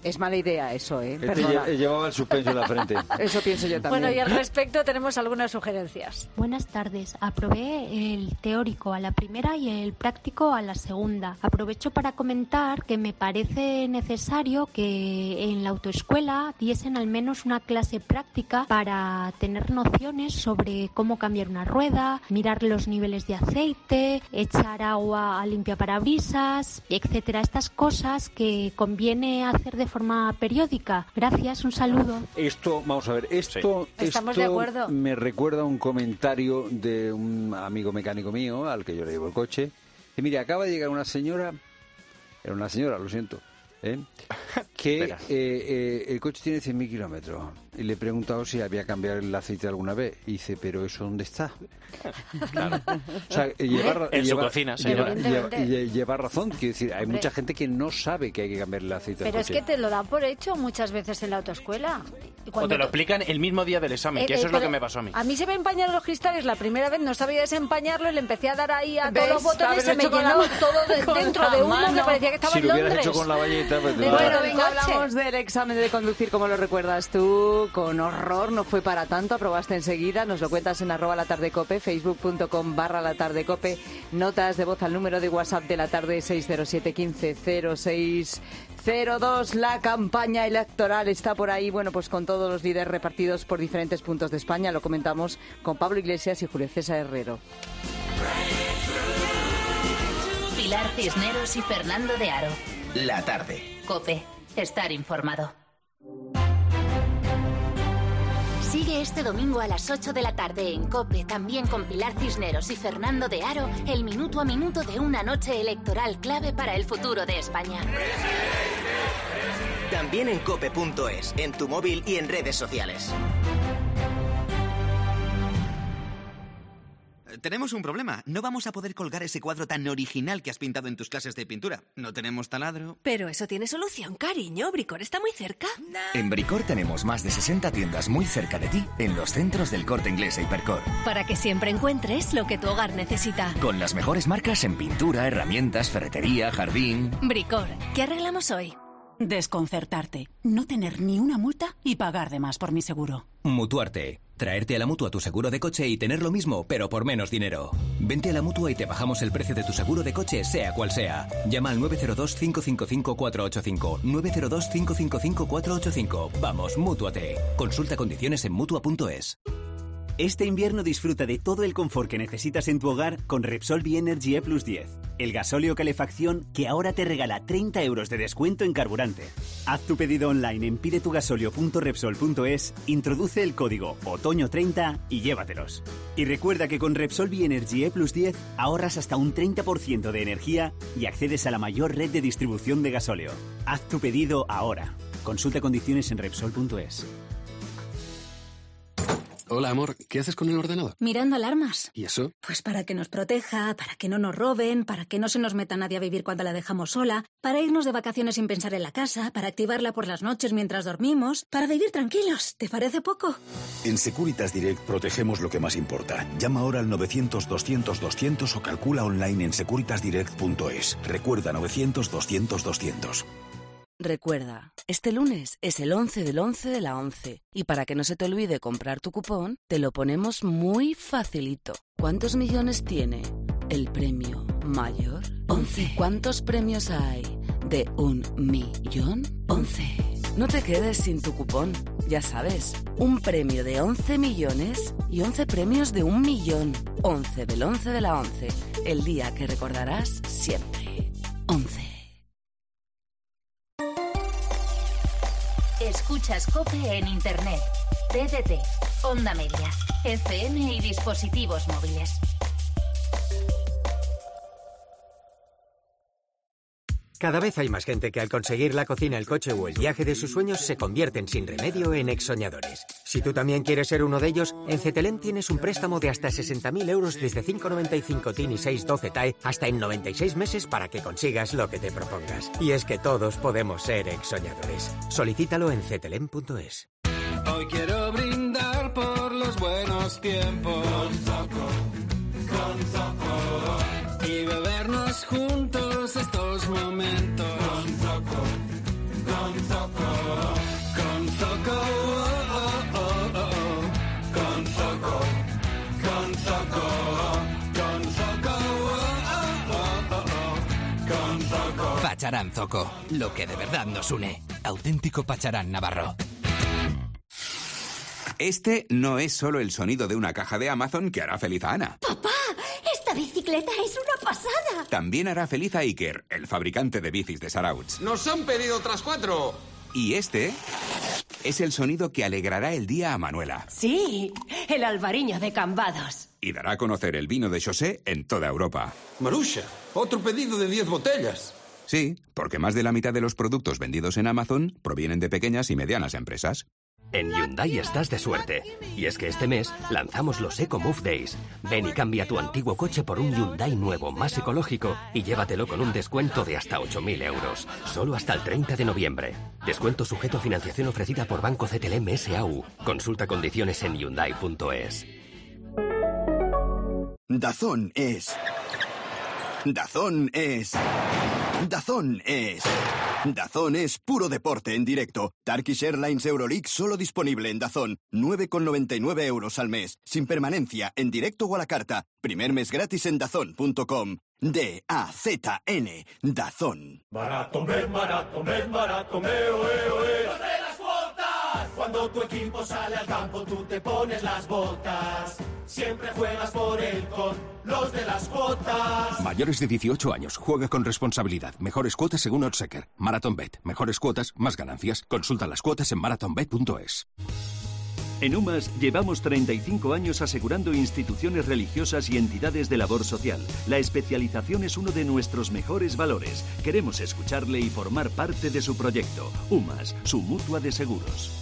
Es mala idea eso, Perdona. Llevaba el suspenso en la frente. Eso pienso yo también. Bueno, y al respecto tenemos algunas sugerencias. Buenas tardes. Aprobé el teórico a la primera y el práctico a la segunda. Aprovecho para comentar que me parece necesario que en la autoescuela diesen al menos una clase práctica para tener nociones sobre cómo cambiar una rueda, mirar los niveles de aceite, echar agua a limpiaparabrisas, etcétera. Estas cosas que conviene hacer de forma periódica. Gracias, un saludo. Esto, vamos a ver, esto Estamos de acuerdo. Me recuerda a un comentario de un amigo mecánico mío, al que yo le llevo el coche. Y mire, acaba de llegar una señora, era una señora, lo siento, que el coche tiene 100.000 kilómetros. Y le he preguntado si había cambiado el aceite alguna vez. Y dice, ¿pero eso dónde está? Claro. O sea, en su cocina, lleva razón. Quiero decir, hay mucha gente que no sabe que hay que cambiar el aceite del Pero coche. es que te lo dan por hecho muchas veces en la autoescuela. O te lo explican el mismo día del examen, que eso es lo que me pasó a mí. A mí se me empañaron los cristales la primera vez, no sabía desempañarlo y le empecé a dar ahí a todos ¿Ves? los botones y se me llenó todo dentro de uno que parecía que estaba en Londres. Si lo hubieras hecho con la valleta... Pues Bueno, venga, hablamos del examen de conducir, ¿cómo lo recuerdas tú? Con horror, no fue para tanto, aprobaste enseguida, nos lo cuentas en @latardecope, facebook.com/latardecope, notas de voz al número de WhatsApp de la tarde 607 15 0602. La campaña electoral está por ahí, bueno, pues con todos los líderes repartidos por diferentes puntos de España, lo comentamos con Pablo Iglesias y Julio César Herrero. Pilar Cisneros y Fernando de Aro. La tarde. COPE. Estar informado. Sigue este domingo a las 8 de la tarde en COPE, también con Pilar Cisneros y Fernando de Aro, el minuto a minuto de una noche electoral clave para el futuro de España. También en cope.es, en tu móvil y en redes sociales. Tenemos un problema. No vamos a poder colgar ese cuadro tan original que has pintado en tus clases de pintura. No tenemos taladro. Pero eso tiene solución, cariño. Bricor está muy cerca. En Bricor tenemos más de 60 tiendas muy cerca de ti en los centros del Corte Inglés e Hipercor. Para que siempre encuentres lo que tu hogar necesita. Con las mejores marcas en pintura, herramientas, ferretería, jardín. Bricor, ¿qué arreglamos hoy? Desconcertarte, no tener ni una multa y pagar de más por mi seguro. Mutuarte. Traerte a la Mutua tu seguro de coche y tener lo mismo, pero por menos dinero. Vente a la Mutua y te bajamos el precio de tu seguro de coche, sea cual sea. Llama al 902-555-485. 902-555-485. Vamos, mútuate. Consulta condiciones en Mutua.es. Este invierno disfruta de todo el confort que necesitas en tu hogar con Repsol Bienergy E+10, el gasóleo calefacción que ahora te regala 30 euros de descuento en carburante. Haz tu pedido online en pidetugasolio.repsol.es, introduce el código otoño30 y llévatelos. Y recuerda que con Repsol Bienergy E+10 ahorras hasta un 30% de energía y accedes a la mayor red de distribución de gasóleo. Haz tu pedido ahora. Consulta condiciones en Repsol.es. Hola, amor. ¿Qué haces con el ordenador? Mirando alarmas. ¿Y eso? Pues para que nos proteja, para que no nos roben, para que no se nos meta nadie a vivir cuando la dejamos sola, para irnos de vacaciones sin pensar en la casa, para activarla por las noches mientras dormimos, para vivir tranquilos. ¿Te parece poco? En Securitas Direct protegemos lo que más importa. Llama ahora al 900-200-200 o calcula online en securitasdirect.es. Recuerda 900-200-200. Recuerda, este lunes es el 11 del 11 de la 11 y para que no se te olvide comprar tu cupón, te lo ponemos muy facilito. ¿Cuántos millones tiene el premio mayor? 11. ¿Cuántos premios hay de 1 millón? 11. No te quedes sin tu cupón, ya sabes, un premio de 11 millones y 11 premios de 1 millón. 11 del 11 de la 11, el día que recordarás siempre. 11. Escuchas COPE en Internet, TDT, Onda Media, FM y dispositivos móviles. Cada vez hay más gente que al conseguir la cocina, el coche o el viaje de sus sueños se convierten sin remedio en exsoñadores. Si tú también quieres ser uno de ellos, en Cetelem tienes un préstamo de hasta 60.000 euros desde 5,95 TIN y 6,12 TAE hasta en 96 meses para que consigas lo que te propongas. Y es que todos podemos ser exsoñadores. Solicítalo en cetelem.es. Hoy quiero brindar por los buenos tiempos con Zoco, y bebernos juntos estos momentos con Zoco. Pacharán Zoco, lo que de verdad nos une. Auténtico Pacharán navarro. Este no es solo el sonido de una caja de Amazon que hará feliz a Ana. ¡Papá! ¡Esta bicicleta es una pasada! También hará feliz a Iker, el fabricante de bicis de Sarauts. ¡Nos han pedido otras 4! Y este es el sonido que alegrará el día a Manuela. Sí, el albariño de Cambados. Y dará a conocer el vino de José en toda Europa. Marusha, otro pedido de 10 botellas. Sí, porque más de la mitad de los productos vendidos en Amazon provienen de pequeñas y medianas empresas. En Hyundai estás de suerte. Y es que este mes lanzamos los Eco Move Days. Ven y cambia tu antiguo coche por un Hyundai nuevo, más ecológico, y llévatelo con un descuento de hasta 8.000 euros. Solo hasta el 30 de noviembre. Descuento sujeto a financiación ofrecida por Banco CTLM S.A.U. Consulta condiciones en Hyundai.es. DAZN es... DAZN es... DAZN es... DAZN es puro deporte en directo. Turkish Airlines Euroleague solo disponible en DAZN. 9,99 euros al mes. Sin permanencia, en directo o a la carta. Primer mes gratis en DAZN.com. D-A-Z-N. DAZN. Barato mes, barato mes, barato mes, oe, oe. ¡Los de las cuotas! Cuando tu equipo sale al campo, tú te pones las botas. Siempre juegas por él con los de las cuotas. Mayores de 18 años. Juega con responsabilidad. Mejores cuotas según Oddschecker. MarathonBet. Mejores cuotas, más ganancias. Consulta las cuotas en marathonbet.es. En UMAS llevamos 35 años asegurando instituciones religiosas y entidades de labor social. La especialización es uno de nuestros mejores valores. Queremos escucharle y formar parte de su proyecto. UMAS, su mutua de seguros.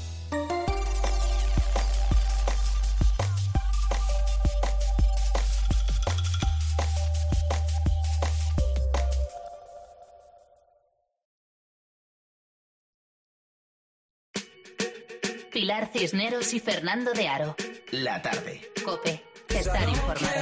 Pilar Cisneros y Fernando de Aro. La tarde. COPE. Estar informado.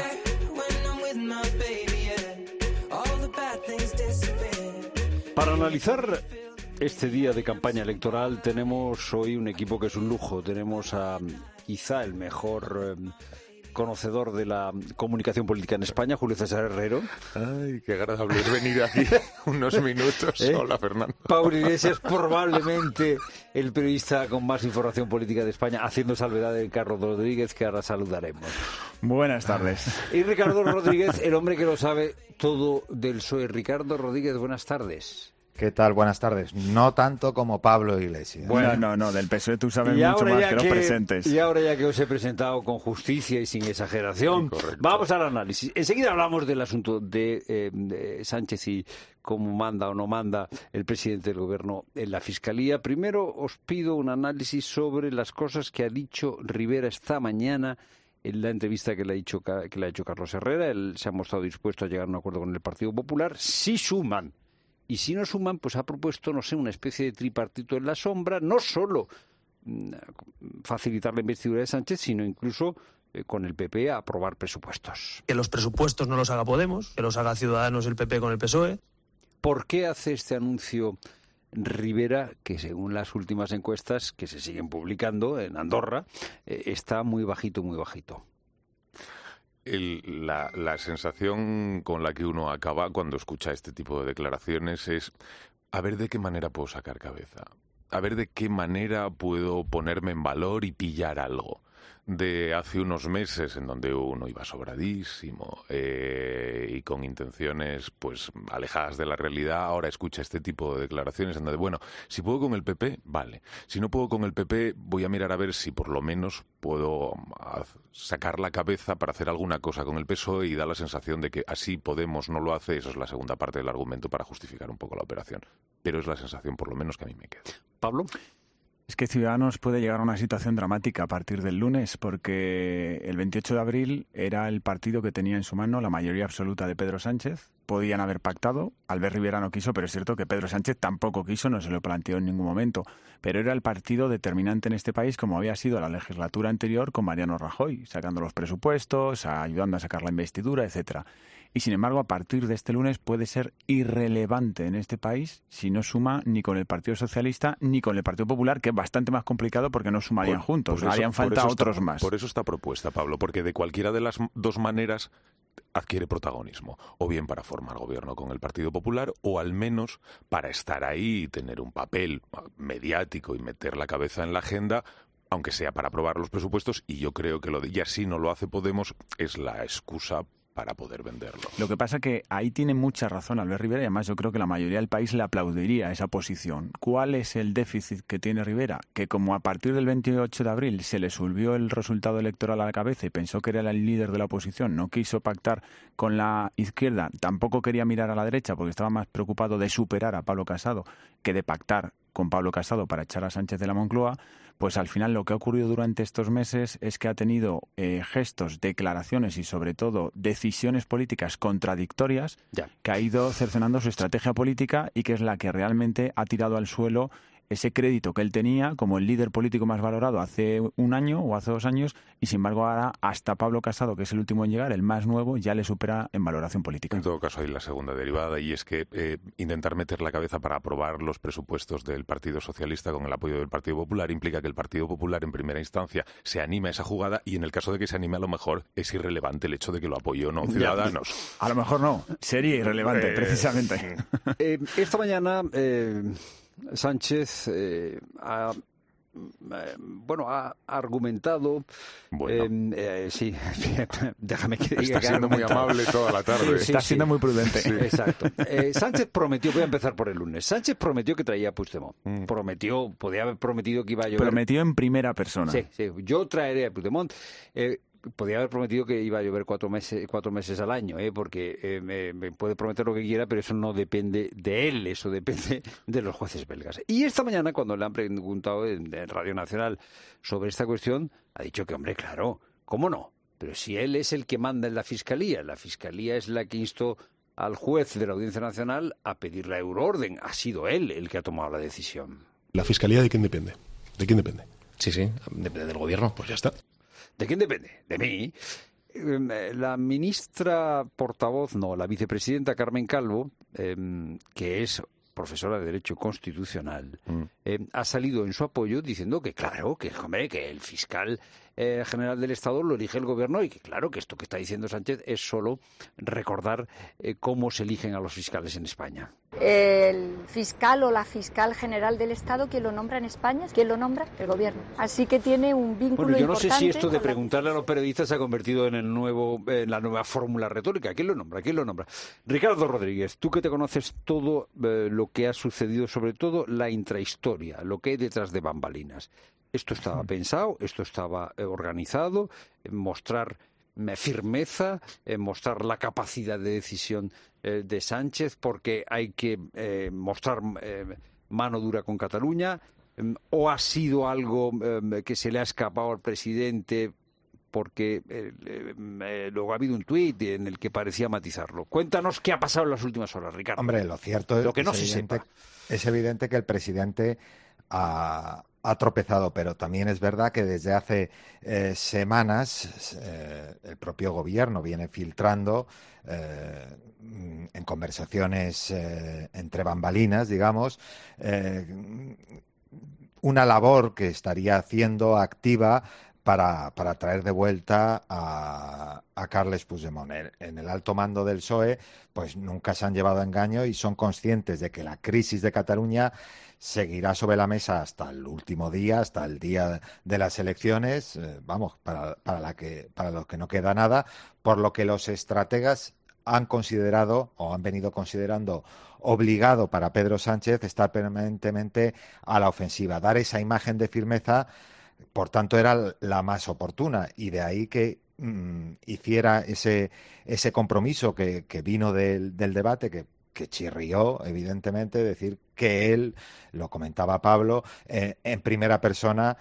Para analizar este día de campaña electoral tenemos hoy un equipo que es un lujo. Tenemos a quizá el mejor conocedor de la comunicación política en España, Julio César Herrero. Ay, qué agradable es venir aquí unos minutos. Hola, Fernando. Pablo Iglesias, probablemente el periodista con más información política de España, haciendo salvedad de Carlos Rodríguez, que ahora saludaremos. Buenas tardes. Y Ricardo Rodríguez, el hombre que lo sabe todo del PSOE. Ricardo Rodríguez, buenas tardes. ¿Qué tal? Buenas tardes. No tanto como Pablo Iglesias. Bueno, no, del PSOE tú sabes mucho más que los presentes. Y ahora ya que os he presentado con justicia y sin exageración, vamos al análisis. Enseguida hablamos del asunto de Sánchez y cómo manda o no manda el presidente del gobierno en la Fiscalía. Primero os pido un análisis sobre las cosas que ha dicho Rivera esta mañana en la entrevista que le ha hecho Carlos Herrera. Él se ha mostrado dispuesto a llegar a un acuerdo con el Partido Popular si suman. Y si no suman, pues ha propuesto, no sé, una especie de tripartito en la sombra, no solo facilitar la investidura de Sánchez, sino incluso con el PP a aprobar presupuestos. Que los presupuestos no los haga Podemos, que los haga Ciudadanos el PP con el PSOE. ¿Por qué hace este anuncio Rivera, que según las últimas encuestas que se siguen publicando en Andorra, está muy bajito, muy bajito? La sensación con la que uno acaba cuando escucha este tipo de declaraciones es a ver de qué manera puedo sacar cabeza, a ver de qué manera puedo ponerme en valor y pillar algo. De hace unos meses en donde uno iba sobradísimo y con intenciones pues alejadas de la realidad, ahora escucha este tipo de declaraciones en donde, bueno, si puedo con el PP, vale. Si no puedo con el PP, voy a mirar a ver si por lo menos puedo sacar la cabeza para hacer alguna cosa con el PSOE, y da la sensación de que así Podemos no lo hace. Eso es la segunda parte del argumento para justificar un poco la operación. Pero es la sensación, por lo menos, que a mí me queda. ¿Pablo? Es que Ciudadanos puede llegar a una situación dramática a partir del lunes, porque el 28 de abril era el partido que tenía en su mano la mayoría absoluta de Pedro Sánchez. Podían haber pactado, Albert Rivera no quiso, pero es cierto que Pedro Sánchez tampoco quiso, no se lo planteó en ningún momento. Pero era el partido determinante en este país, como había sido la legislatura anterior con Mariano Rajoy, sacando los presupuestos, ayudando a sacar la investidura, etcétera. Y sin embargo, a partir de este lunes puede ser irrelevante en este país si no suma ni con el Partido Socialista ni con el Partido Popular, que es bastante más complicado porque no sumarían juntos, harían falta otros más. Por eso está propuesta, Pablo, porque de cualquiera de las dos maneras adquiere protagonismo, o bien para formar gobierno con el Partido Popular, o al menos para estar ahí y tener un papel mediático y meter la cabeza en la agenda, aunque sea para aprobar los presupuestos, y yo creo que y así no lo hace Podemos, es la excusa para poder venderlo. Lo que pasa que ahí tiene mucha razón Albert Rivera, y además yo creo que la mayoría del país le aplaudiría esa posición. ¿Cuál es el déficit que tiene Rivera? Que como a partir del 28 de abril se le subió el resultado electoral a la cabeza y pensó que era el líder de la oposición, no quiso pactar con la izquierda, tampoco quería mirar a la derecha porque estaba más preocupado de superar a Pablo Casado que de pactar con Pablo Casado para echar a Sánchez de la Moncloa, pues al final lo que ha ocurrido durante estos meses es que ha tenido gestos, declaraciones y sobre todo decisiones políticas contradictorias que ha ido cercenando su estrategia política y que es la que realmente ha tirado al suelo ese crédito que él tenía como el líder político más valorado hace un año o hace 2 años, y sin embargo ahora hasta Pablo Casado, que es el último en llegar, el más nuevo, ya le supera en valoración política. En todo caso hay la segunda derivada, y es que intentar meter la cabeza para aprobar los presupuestos del Partido Socialista con el apoyo del Partido Popular implica que el Partido Popular en primera instancia se anime a esa jugada, y en el caso de que se anime a lo mejor es irrelevante el hecho de que lo apoyó no Ciudadanos. A lo mejor no, sería irrelevante precisamente. Esta mañana Sánchez ha argumentado. Sí, déjame que diga. Está siendo muy amable toda la tarde. Está siendo muy prudente. Sí. Exacto. Sánchez prometió, voy a empezar por el lunes. Sánchez prometió que traía a Puigdemont. Podía haber prometido que iba a llover. Prometió en primera persona. Sí, yo traeré a Puigdemont. Podía haber prometido que iba a llover 4 meses al año, porque me puede prometer lo que quiera, pero eso no depende de él, eso depende de los jueces belgas. Y esta mañana, cuando le han preguntado en Radio Nacional sobre esta cuestión, ha dicho que, hombre, claro, ¿cómo no? Pero si él es el que manda en la Fiscalía es la que instó al juez de la Audiencia Nacional a pedir la euroorden. Ha sido él el que ha tomado la decisión. ¿La Fiscalía de quién depende? ¿De quién depende? Sí, depende del gobierno. Pues ya está. ¿De quién depende? De mí. La ministra portavoz, la vicepresidenta Carmen Calvo, que es profesora de Derecho Constitucional, ha salido en su apoyo diciendo que claro, que el fiscal general del Estado lo elige el gobierno, y que claro, que esto que está diciendo Sánchez es solo recordar cómo se eligen a los fiscales en España. El fiscal o la fiscal general del Estado, ¿quién lo nombra en España? ¿Quién lo nombra? El gobierno. Así que tiene un vínculo importante. Yo no sé si esto de preguntarle a los periodistas se ha convertido en la nueva fórmula retórica. ¿Quién lo nombra? Ricardo Rodríguez, tú que te conoces todo lo que ha sucedido, sobre todo la intrahistoria, lo que hay detrás de bambalinas. Esto estaba pensado, esto estaba organizado, mostrar firmeza, mostrar la capacidad de decisión de Sánchez, porque hay que mostrar mano dura con Cataluña, o ha sido algo que se le ha escapado al presidente porque luego ha habido un tuit en el que parecía matizarlo. Cuéntanos qué ha pasado en las últimas horas, Ricardo. Hombre, lo cierto lo que no se sepa. Es evidente que el presidente ha tropezado, pero también es verdad que desde hace semanas el propio gobierno viene filtrando en conversaciones entre bambalinas, digamos, una labor que estaría haciendo activa para traer de vuelta a Carles Puigdemont. En el alto mando del PSOE pues nunca se han llevado a engaño y son conscientes de que la crisis de Cataluña seguirá sobre la mesa hasta el último día, hasta el día de las elecciones, para los que no queda nada, por lo que los estrategas han considerado o han venido considerando obligado para Pedro Sánchez estar permanentemente a la ofensiva, dar esa imagen de firmeza. Por tanto, era la más oportuna, y de ahí que hiciera ese compromiso que vino del debate, que chirrió, evidentemente, decir que él, lo comentaba Pablo, en primera persona,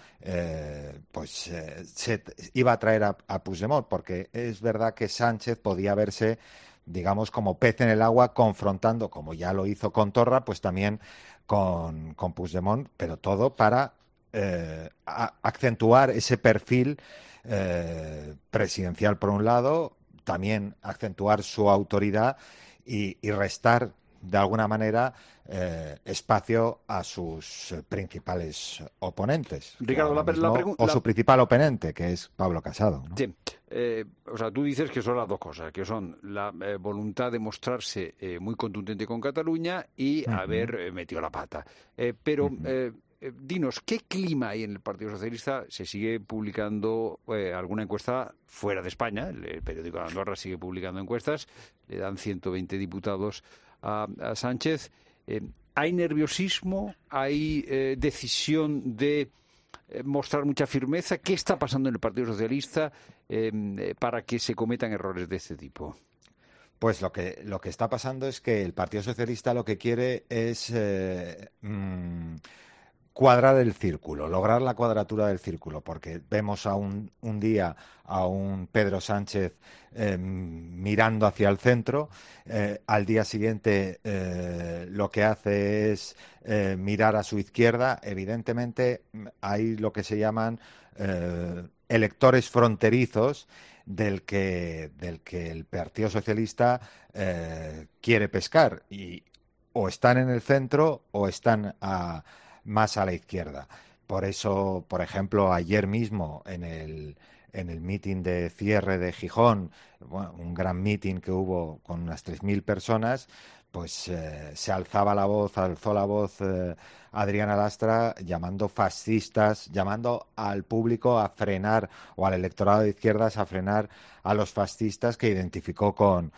se iba a traer a Puigdemont, porque es verdad que Sánchez podía verse, digamos, como pez en el agua, confrontando, como ya lo hizo con Torra, pues también con Puigdemont, pero todo para acentuar ese perfil presidencial por un lado, también acentuar su autoridad y restar de alguna manera, espacio a sus principales oponentes. Ricardo, O su principal oponente, que es Pablo Casado, ¿no? Sí. O sea, tú dices que son las dos cosas, que son la voluntad de mostrarse muy contundente con Cataluña y haber metido la pata. Pero dinos, ¿qué clima hay en el Partido Socialista? Se sigue publicando alguna encuesta fuera de España, el periódico de Andorra sigue publicando encuestas, le dan 120 diputados a Sánchez. ¿Hay nerviosismo? ¿Hay decisión de mostrar mucha firmeza? ¿Qué está pasando en el Partido Socialista para que se cometan errores de este tipo? Pues lo que está pasando es que el Partido Socialista lo que quiere es cuadrar el círculo, lograr la cuadratura del círculo, porque vemos un día a un Pedro Sánchez mirando hacia el centro, al día siguiente lo que hace es mirar a su izquierda. Evidentemente hay lo que se llaman electores fronterizos del que el Partido Socialista quiere pescar, y o están en el centro o están más a la izquierda. Por eso, por ejemplo, ayer mismo en el meeting de cierre de Gijón, un gran meeting que hubo con unas 3.000 personas, pues se alzó la voz Adriana Lastra llamando fascistas, llamando al público a frenar, o al electorado de izquierdas a frenar a los fascistas que identificó con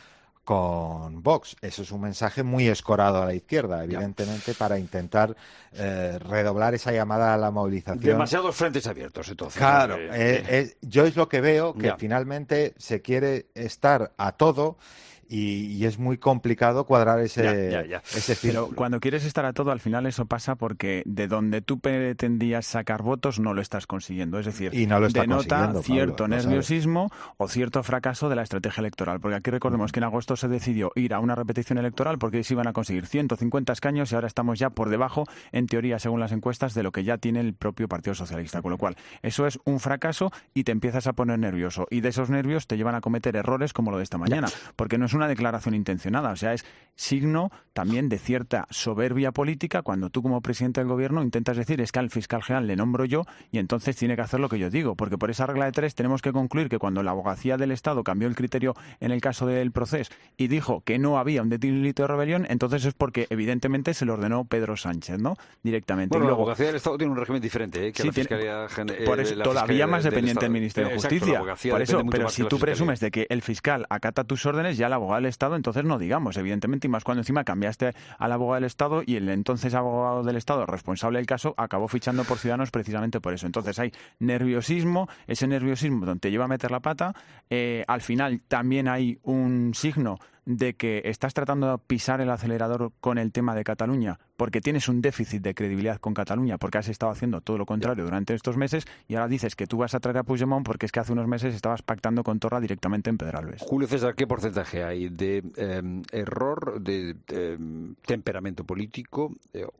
Vox. Eso es un mensaje muy escorado a la izquierda, evidentemente, para intentar redoblar esa llamada a la movilización. Demasiados frentes abiertos, entonces. Claro, yo es lo que veo, que finalmente se quiere estar a todo. Y es muy complicado cuadrar ese círculo. Pero cuando quieres estar a todo, al final eso pasa porque de donde tú pretendías sacar votos no lo estás consiguiendo. Es decir, denota cierto nerviosismo o cierto fracaso de la estrategia electoral. Porque aquí recordemos que en agosto se decidió ir a una repetición electoral porque se iban a conseguir 150 escaños y ahora estamos ya por debajo, en teoría, según las encuestas, de lo que ya tiene el propio Partido Socialista. Con lo cual, eso es un fracaso y te empiezas a poner nervioso. Y de esos nervios te llevan a cometer errores como lo de esta mañana. Porque no es una declaración intencionada, o sea, es signo también de cierta soberbia política cuando tú como presidente del gobierno intentas decir es que al fiscal general le nombro yo y entonces tiene que hacer lo que yo digo, porque por esa regla de tres tenemos que concluir que cuando la abogacía del Estado cambió el criterio en el caso del Procés y dijo que no había un delito de rebelión, entonces es porque evidentemente se lo ordenó Pedro Sánchez, ¿no? Directamente. Bueno, y luego, la abogacía del Estado tiene un régimen diferente que la Fiscalía General. Por eso, todavía más dependiente del Ministerio de Justicia. Por eso, pero si tú presumes de que el fiscal acata tus órdenes, ya el abogado del Estado, entonces no digamos, evidentemente, y más cuando encima cambiaste al abogado del Estado y el entonces abogado del Estado responsable del caso acabó fichando por Ciudadanos precisamente por eso. Entonces hay nerviosismo, ese nerviosismo donde te lleva a meter la pata. Al final también hay un signo de que estás tratando de pisar el acelerador con el tema de Cataluña, porque tienes un déficit de credibilidad con Cataluña, porque has estado haciendo todo lo contrario durante estos meses y ahora dices que tú vas a traer a Puigdemont porque es que hace unos meses estabas pactando con Torra directamente en Pedralbes. Julio César, ¿qué porcentaje hay de error, de temperamento político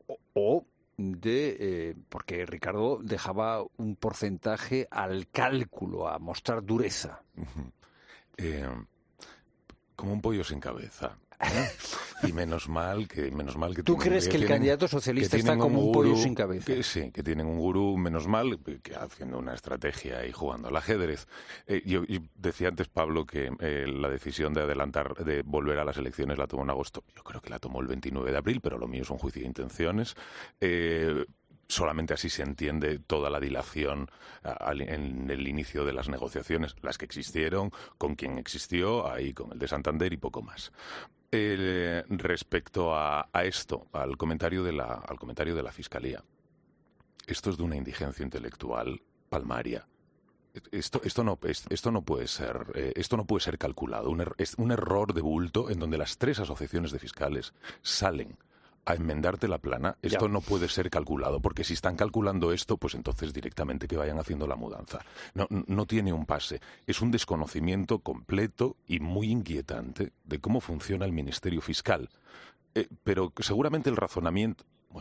o de porque Ricardo dejaba un porcentaje al cálculo, a mostrar dureza? Como un pollo sin cabeza. Y menos mal que ¿Tú crees que el candidato socialista está como un pollo sin cabeza? Sí, que tienen un gurú, menos mal, que haciendo una estrategia y jugando al ajedrez. Yo decía antes, Pablo, que la decisión de volver a las elecciones la tomó en agosto. Yo creo que la tomó el 29 de abril, pero lo mío es un juicio de intenciones. Solamente así se entiende toda la dilación en el inicio de las negociaciones, las que existieron, con quien existió, ahí con el de Santander y poco más. Respecto a esto, al comentario de la Fiscalía, esto es de una indigencia intelectual palmaria. Esto no puede ser calculado. Es un error de bulto en donde las tres asociaciones de fiscales salen a enmendarte la plana. Esto no puede ser calculado, porque si están calculando esto, pues entonces directamente que vayan haciendo la mudanza. No tiene un pase. Es un desconocimiento completo y muy inquietante de cómo funciona el Ministerio Fiscal. Pero seguramente el razonamiento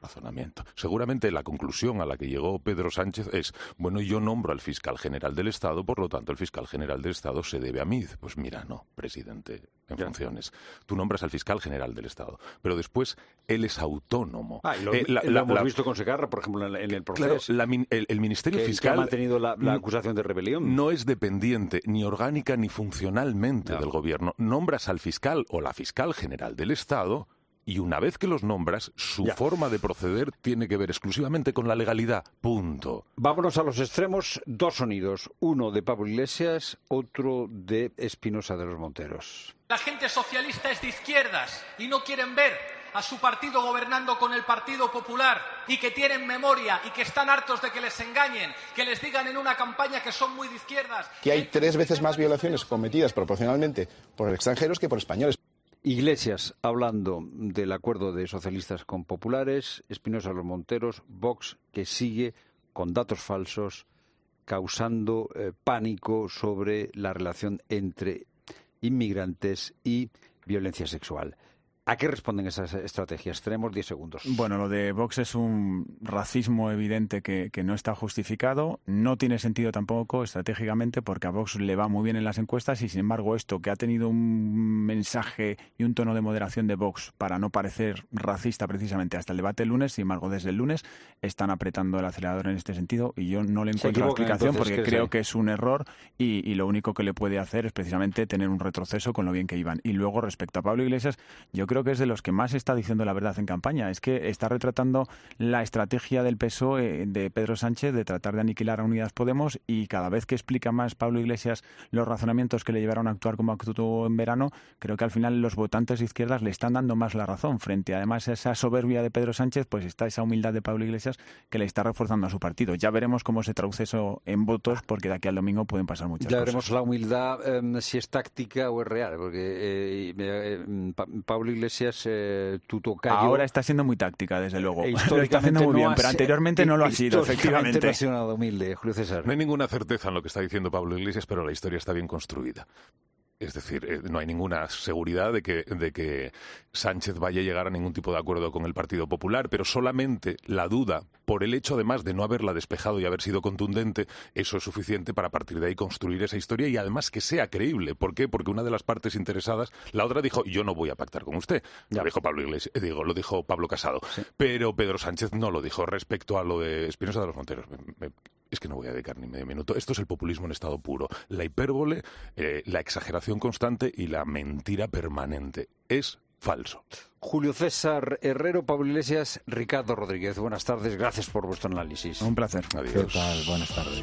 razonamiento. Seguramente la conclusión a la que llegó Pedro Sánchez es, bueno, yo nombro al fiscal general del Estado, por lo tanto el fiscal general del Estado se debe a mí. Pues mira, no, presidente en funciones. Tú nombras al fiscal general del Estado, pero después él es autónomo. Lo hemos visto con Segarra, por ejemplo, en el proceso. Claro, el Ministerio Fiscal que ha mantenido la acusación de rebelión. No es dependiente ni orgánica ni funcionalmente del gobierno. Nombras al fiscal o la fiscal general del Estado y una vez que los nombras, su forma de proceder tiene que ver exclusivamente con la legalidad. Punto. Vámonos a los extremos. Dos sonidos. Uno de Pablo Iglesias, otro de Espinosa de los Monteros. La gente socialista es de izquierdas y no quieren ver a su partido gobernando con el Partido Popular y que tienen memoria y que están hartos de que les engañen, que les digan en una campaña que son muy de izquierdas. Que hay 3 veces más violaciones cometidas proporcionalmente por extranjeros que por españoles. Iglesias hablando del acuerdo de socialistas con populares, Espinosa de los Monteros, Vox que sigue con datos falsos causando pánico sobre la relación entre inmigrantes y violencia sexual. ¿A qué responden esas estrategias? Tenemos 10 segundos. Bueno, lo de Vox es un racismo evidente que no está justificado. No tiene sentido tampoco estratégicamente porque a Vox le va muy bien en las encuestas y, sin embargo, esto que ha tenido un mensaje y un tono de moderación de Vox para no parecer racista precisamente hasta el debate el lunes, sin embargo, desde el lunes están apretando el acelerador en este sentido y yo no le encuentro la explicación porque creo que es un error y lo único que le puede hacer es precisamente tener un retroceso con lo bien que iban. Y luego, respecto a Pablo Iglesias, yo creo que es de los que más está diciendo la verdad en campaña. Es que está retratando la estrategia del PSOE de Pedro Sánchez de tratar de aniquilar a Unidas Podemos y cada vez que explica más Pablo Iglesias los razonamientos que le llevaron a actuar como actuó en verano, creo que al final los votantes de izquierdas le están dando más la razón. Frente además a esa soberbia de Pedro Sánchez, pues está esa humildad de Pablo Iglesias que le está reforzando a su partido. Ya veremos cómo se traduce eso en votos porque de aquí al domingo pueden pasar muchas cosas. Ya veremos la humildad si es táctica o es real, porque Pablo Iglesias tu tocayo. Ahora está siendo muy táctica, desde luego. Lo está haciendo muy bien, pero anteriormente no lo ha sido, efectivamente. No ha sido nada humilde, Julio César. No hay ninguna certeza en lo que está diciendo Pablo Iglesias, pero la historia está bien construida. Es decir, no hay ninguna seguridad de que Sánchez vaya a llegar a ningún tipo de acuerdo con el Partido Popular, pero solamente la duda, por el hecho además de no haberla despejado y haber sido contundente, eso es suficiente para a partir de ahí construir esa historia y además que sea creíble. ¿Por qué? Porque una de las partes interesadas, la otra dijo, yo no voy a pactar con usted. Lo dijo Pablo Iglesias, lo dijo Pablo Casado. Sí. Pero Pedro Sánchez no lo dijo respecto a lo de Espinosa de los Monteros. Es que no voy a dedicar ni medio minuto. Esto es el populismo en estado puro. La hipérbole, la exageración constante y la mentira permanente. Es falso. Julio César Herrero, Pablo Iglesias, Ricardo Rodríguez. Buenas tardes, gracias por vuestro análisis. Un placer. Adiós. ¿Qué tal? Buenas tardes.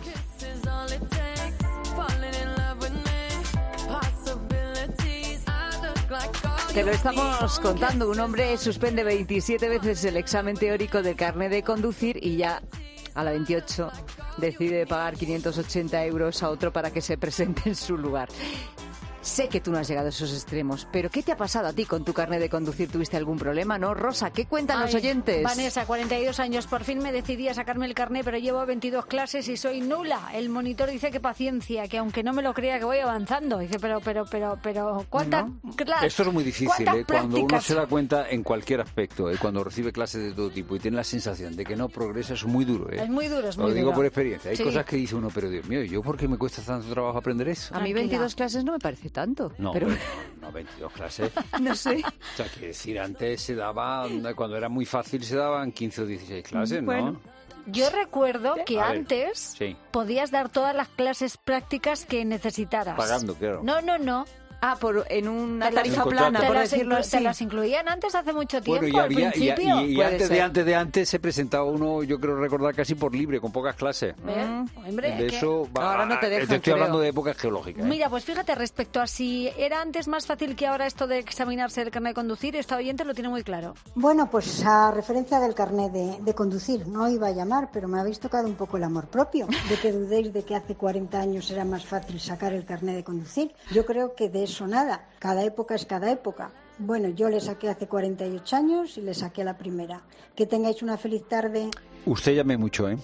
Te lo estamos contando. Un hombre suspende 27 veces el examen teórico del carnet de conducir y ya a la 28 decide pagar 580 euros a otro para que se presente en su lugar. Sé que tú no has llegado a esos extremos, pero ¿qué te ha pasado a ti con tu carnet de conducir? ¿Tuviste algún problema, no? Rosa, ¿qué cuentan los oyentes? Vanessa, 42 años, por fin me decidí a sacarme el carnet, pero llevo 22 clases y soy nula. El monitor dice que paciencia, que aunque no me lo crea que voy avanzando. Dice, pero, ¿cuántas clases? Esto es muy difícil, cuando uno se da cuenta en cualquier aspecto, cuando recibe clases de todo tipo y tiene la sensación de que no progresa, es muy duro. Es muy duro, es muy duro. Lo digo por experiencia. Hay cosas que dice uno, pero Dios mío, ¿yo por qué me cuesta tanto trabajo aprender eso? A mí 22 clases no me parece tanto. No, pero... no, 22 clases. No sé. O sea, quiere decir, antes se daba, cuando era muy fácil, se daban 15 o 16 clases, bueno, ¿no? Yo recuerdo que antes podías dar todas las clases prácticas que necesitaras. Pagando, claro. No. En una tarifa plana, por decirlo así. Te las incluían antes hace mucho tiempo, bueno, al principio. Y antes de antes se presentaba uno, yo creo recordar, casi por libre, con pocas clases. Hombre, de eso ahora no te dejan, te estoy hablando de épocas geológicas. Mira, pues fíjate, respecto a si era antes más fácil que ahora esto de examinarse el carnet de conducir, esta oyente lo tiene muy claro. Bueno, pues a referencia del carnet de conducir, no iba a llamar, pero me habéis tocado un poco el amor propio, de que dudéis de que hace 40 años era más fácil sacar el carnet de conducir. Yo creo que de eso nada. Cada época es cada época. Bueno, yo le saqué hace 48 años y le saqué a la primera. Que tengáis una feliz tarde. Usted llame mucho, ¿eh?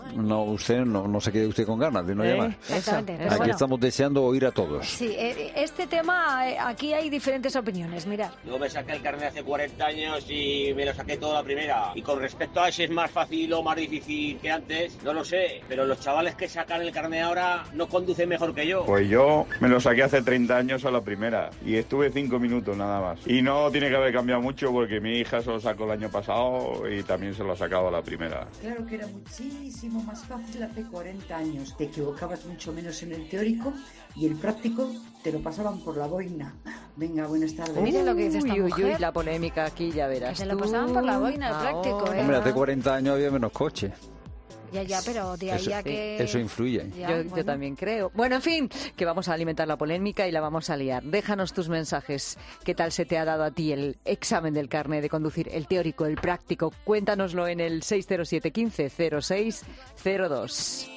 usted no se quede usted con ganas de no llamar. Exactamente. Pero Aquí bueno, estamos deseando oír a todos. sí, este tema, aquí hay diferentes opiniones, mirad. Yo me saqué el carnet hace 40 años y me lo saqué todo a la primera. Y con respecto a si es más fácil o más difícil que antes, no lo sé. Pero los chavales que sacan el carnet ahora no conducen mejor que yo. Pues yo me lo saqué hace 30 años a la primera y estuve 5 minutos nada más. Y no tiene que haber cambiado mucho porque mi hija se lo sacó el año pasado y también se lo ha sacado a la primera. Claro que era muchísimo más fácil hace 40 años. Te equivocabas mucho menos en el teórico y el práctico te lo pasaban por la boina. Venga, buenas tardes. Mira lo que dice esta mujer. La polémica aquí, ya verás. Se lo pasaban por la boina el práctico, ¿eh? Hombre, hace 40 años había menos coche. Ya, pero de ahí a que... Eso influye. Yo también creo. Bueno, en fin, que vamos a alimentar la polémica y la vamos a liar. Déjanos tus mensajes. ¿Qué tal se te ha dado a ti el examen del carnet de conducir? El teórico, el práctico. Cuéntanoslo en el 607 15 06 02.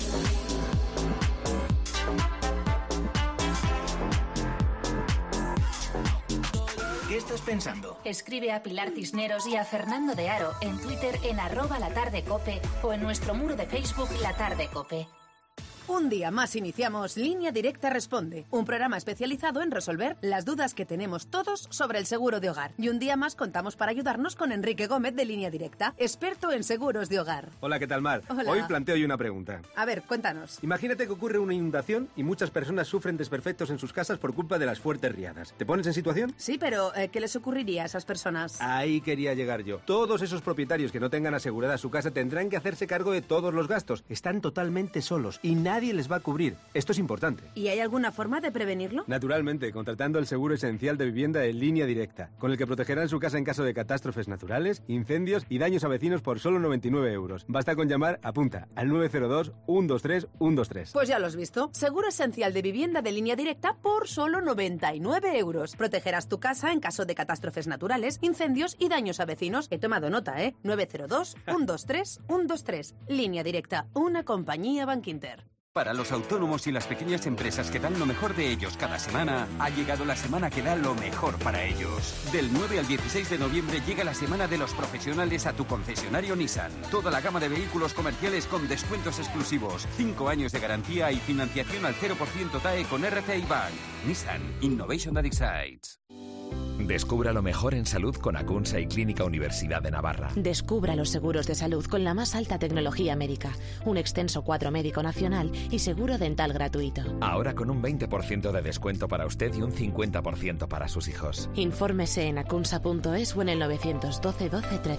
¿Qué estás pensando? Escribe a Pilar Cisneros y a Fernando de Aro en Twitter en @latardecope o en nuestro muro de Facebook La Tarde Cope. Un día más iniciamos Línea Directa Responde, un programa especializado en resolver las dudas que tenemos todos sobre el seguro de hogar. Y un día más contamos para ayudarnos con Enrique Gómez de Línea Directa, experto en seguros de hogar. Hola, ¿qué tal, Mar? Hola. Hoy planteo yo una pregunta. A ver, cuéntanos. Imagínate que ocurre una inundación y muchas personas sufren desperfectos en sus casas por culpa de las fuertes riadas. ¿Te pones en situación? Sí, pero ¿qué les ocurriría a esas personas? Ahí quería llegar yo. Todos esos propietarios que no tengan asegurada su casa tendrán que hacerse cargo de todos los gastos. Están totalmente solos y nadie les va a cubrir. Esto es importante. ¿Y hay alguna forma de prevenirlo? Naturalmente, contratando el seguro esencial de vivienda en Línea Directa, con el que protegerán su casa en caso de catástrofes naturales, incendios y daños a vecinos por solo 99 euros. Basta con llamar, apunta, al 902 123 123. Pues ya lo has visto. Seguro esencial de vivienda de Línea Directa por solo 99 euros. Protegerás tu casa en caso de catástrofes naturales, incendios y daños a vecinos. He tomado nota, 902 123 123. Línea Directa, una compañía Bankinter. Para los autónomos y las pequeñas empresas que dan lo mejor de ellos cada semana, ha llegado la semana que da lo mejor para ellos. Del 9 al 16 de noviembre llega la semana de los profesionales a tu concesionario Nissan. Toda la gama de vehículos comerciales con descuentos exclusivos, 5 años de garantía y financiación al 0% TAE con RCI Bank. Nissan Innovation that excites. Descubra lo mejor en salud con Acunsa y Clínica Universidad de Navarra. Descubra los seguros de salud con la más alta tecnología médica, un extenso cuadro médico nacional y seguro dental gratuito. Ahora con un 20% de descuento para usted y un 50% para sus hijos. Infórmese en acunsa.es o en el 912 12 13.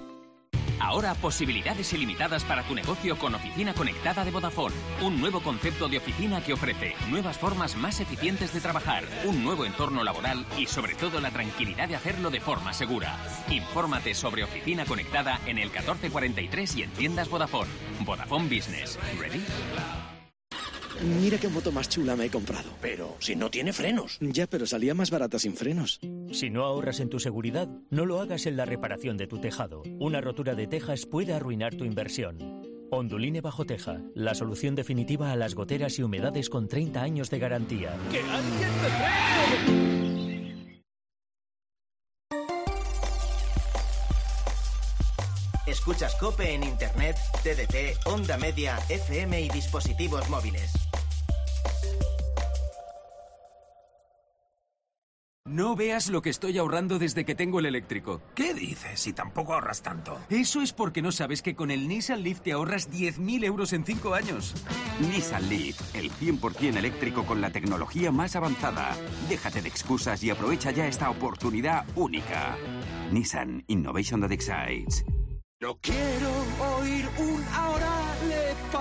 Ahora posibilidades ilimitadas para tu negocio con Oficina Conectada de Vodafone. Un nuevo concepto de oficina que ofrece nuevas formas más eficientes de trabajar, un nuevo entorno laboral y sobre todo la tranquilidad de hacerlo de forma segura. Infórmate sobre Oficina Conectada en el 1443 y en tiendas Vodafone. Vodafone Business. ¿Ready? Mira qué moto más chula me he comprado. Pero si no tiene frenos. Ya, pero salía más barata sin frenos. Si no ahorras en tu seguridad, no lo hagas en la reparación de tu tejado. Una rotura de tejas puede arruinar tu inversión. Onduline Bajo Teja, la solución definitiva a las goteras y humedades con 30 años de garantía. ¡Que alguien me frene! Escuchas COPE en Internet, TDT, Onda Media, FM y dispositivos móviles. No veas lo que estoy ahorrando desde que tengo el eléctrico. ¿Qué dices? Si tampoco ahorras tanto. Eso es porque no sabes que con el Nissan Leaf te ahorras 10.000 euros en 5 años. Nissan Leaf, el 100% eléctrico con la tecnología más avanzada. Déjate de excusas y aprovecha ya esta oportunidad única. Nissan Innovation that excites. No quiero oír un ahora le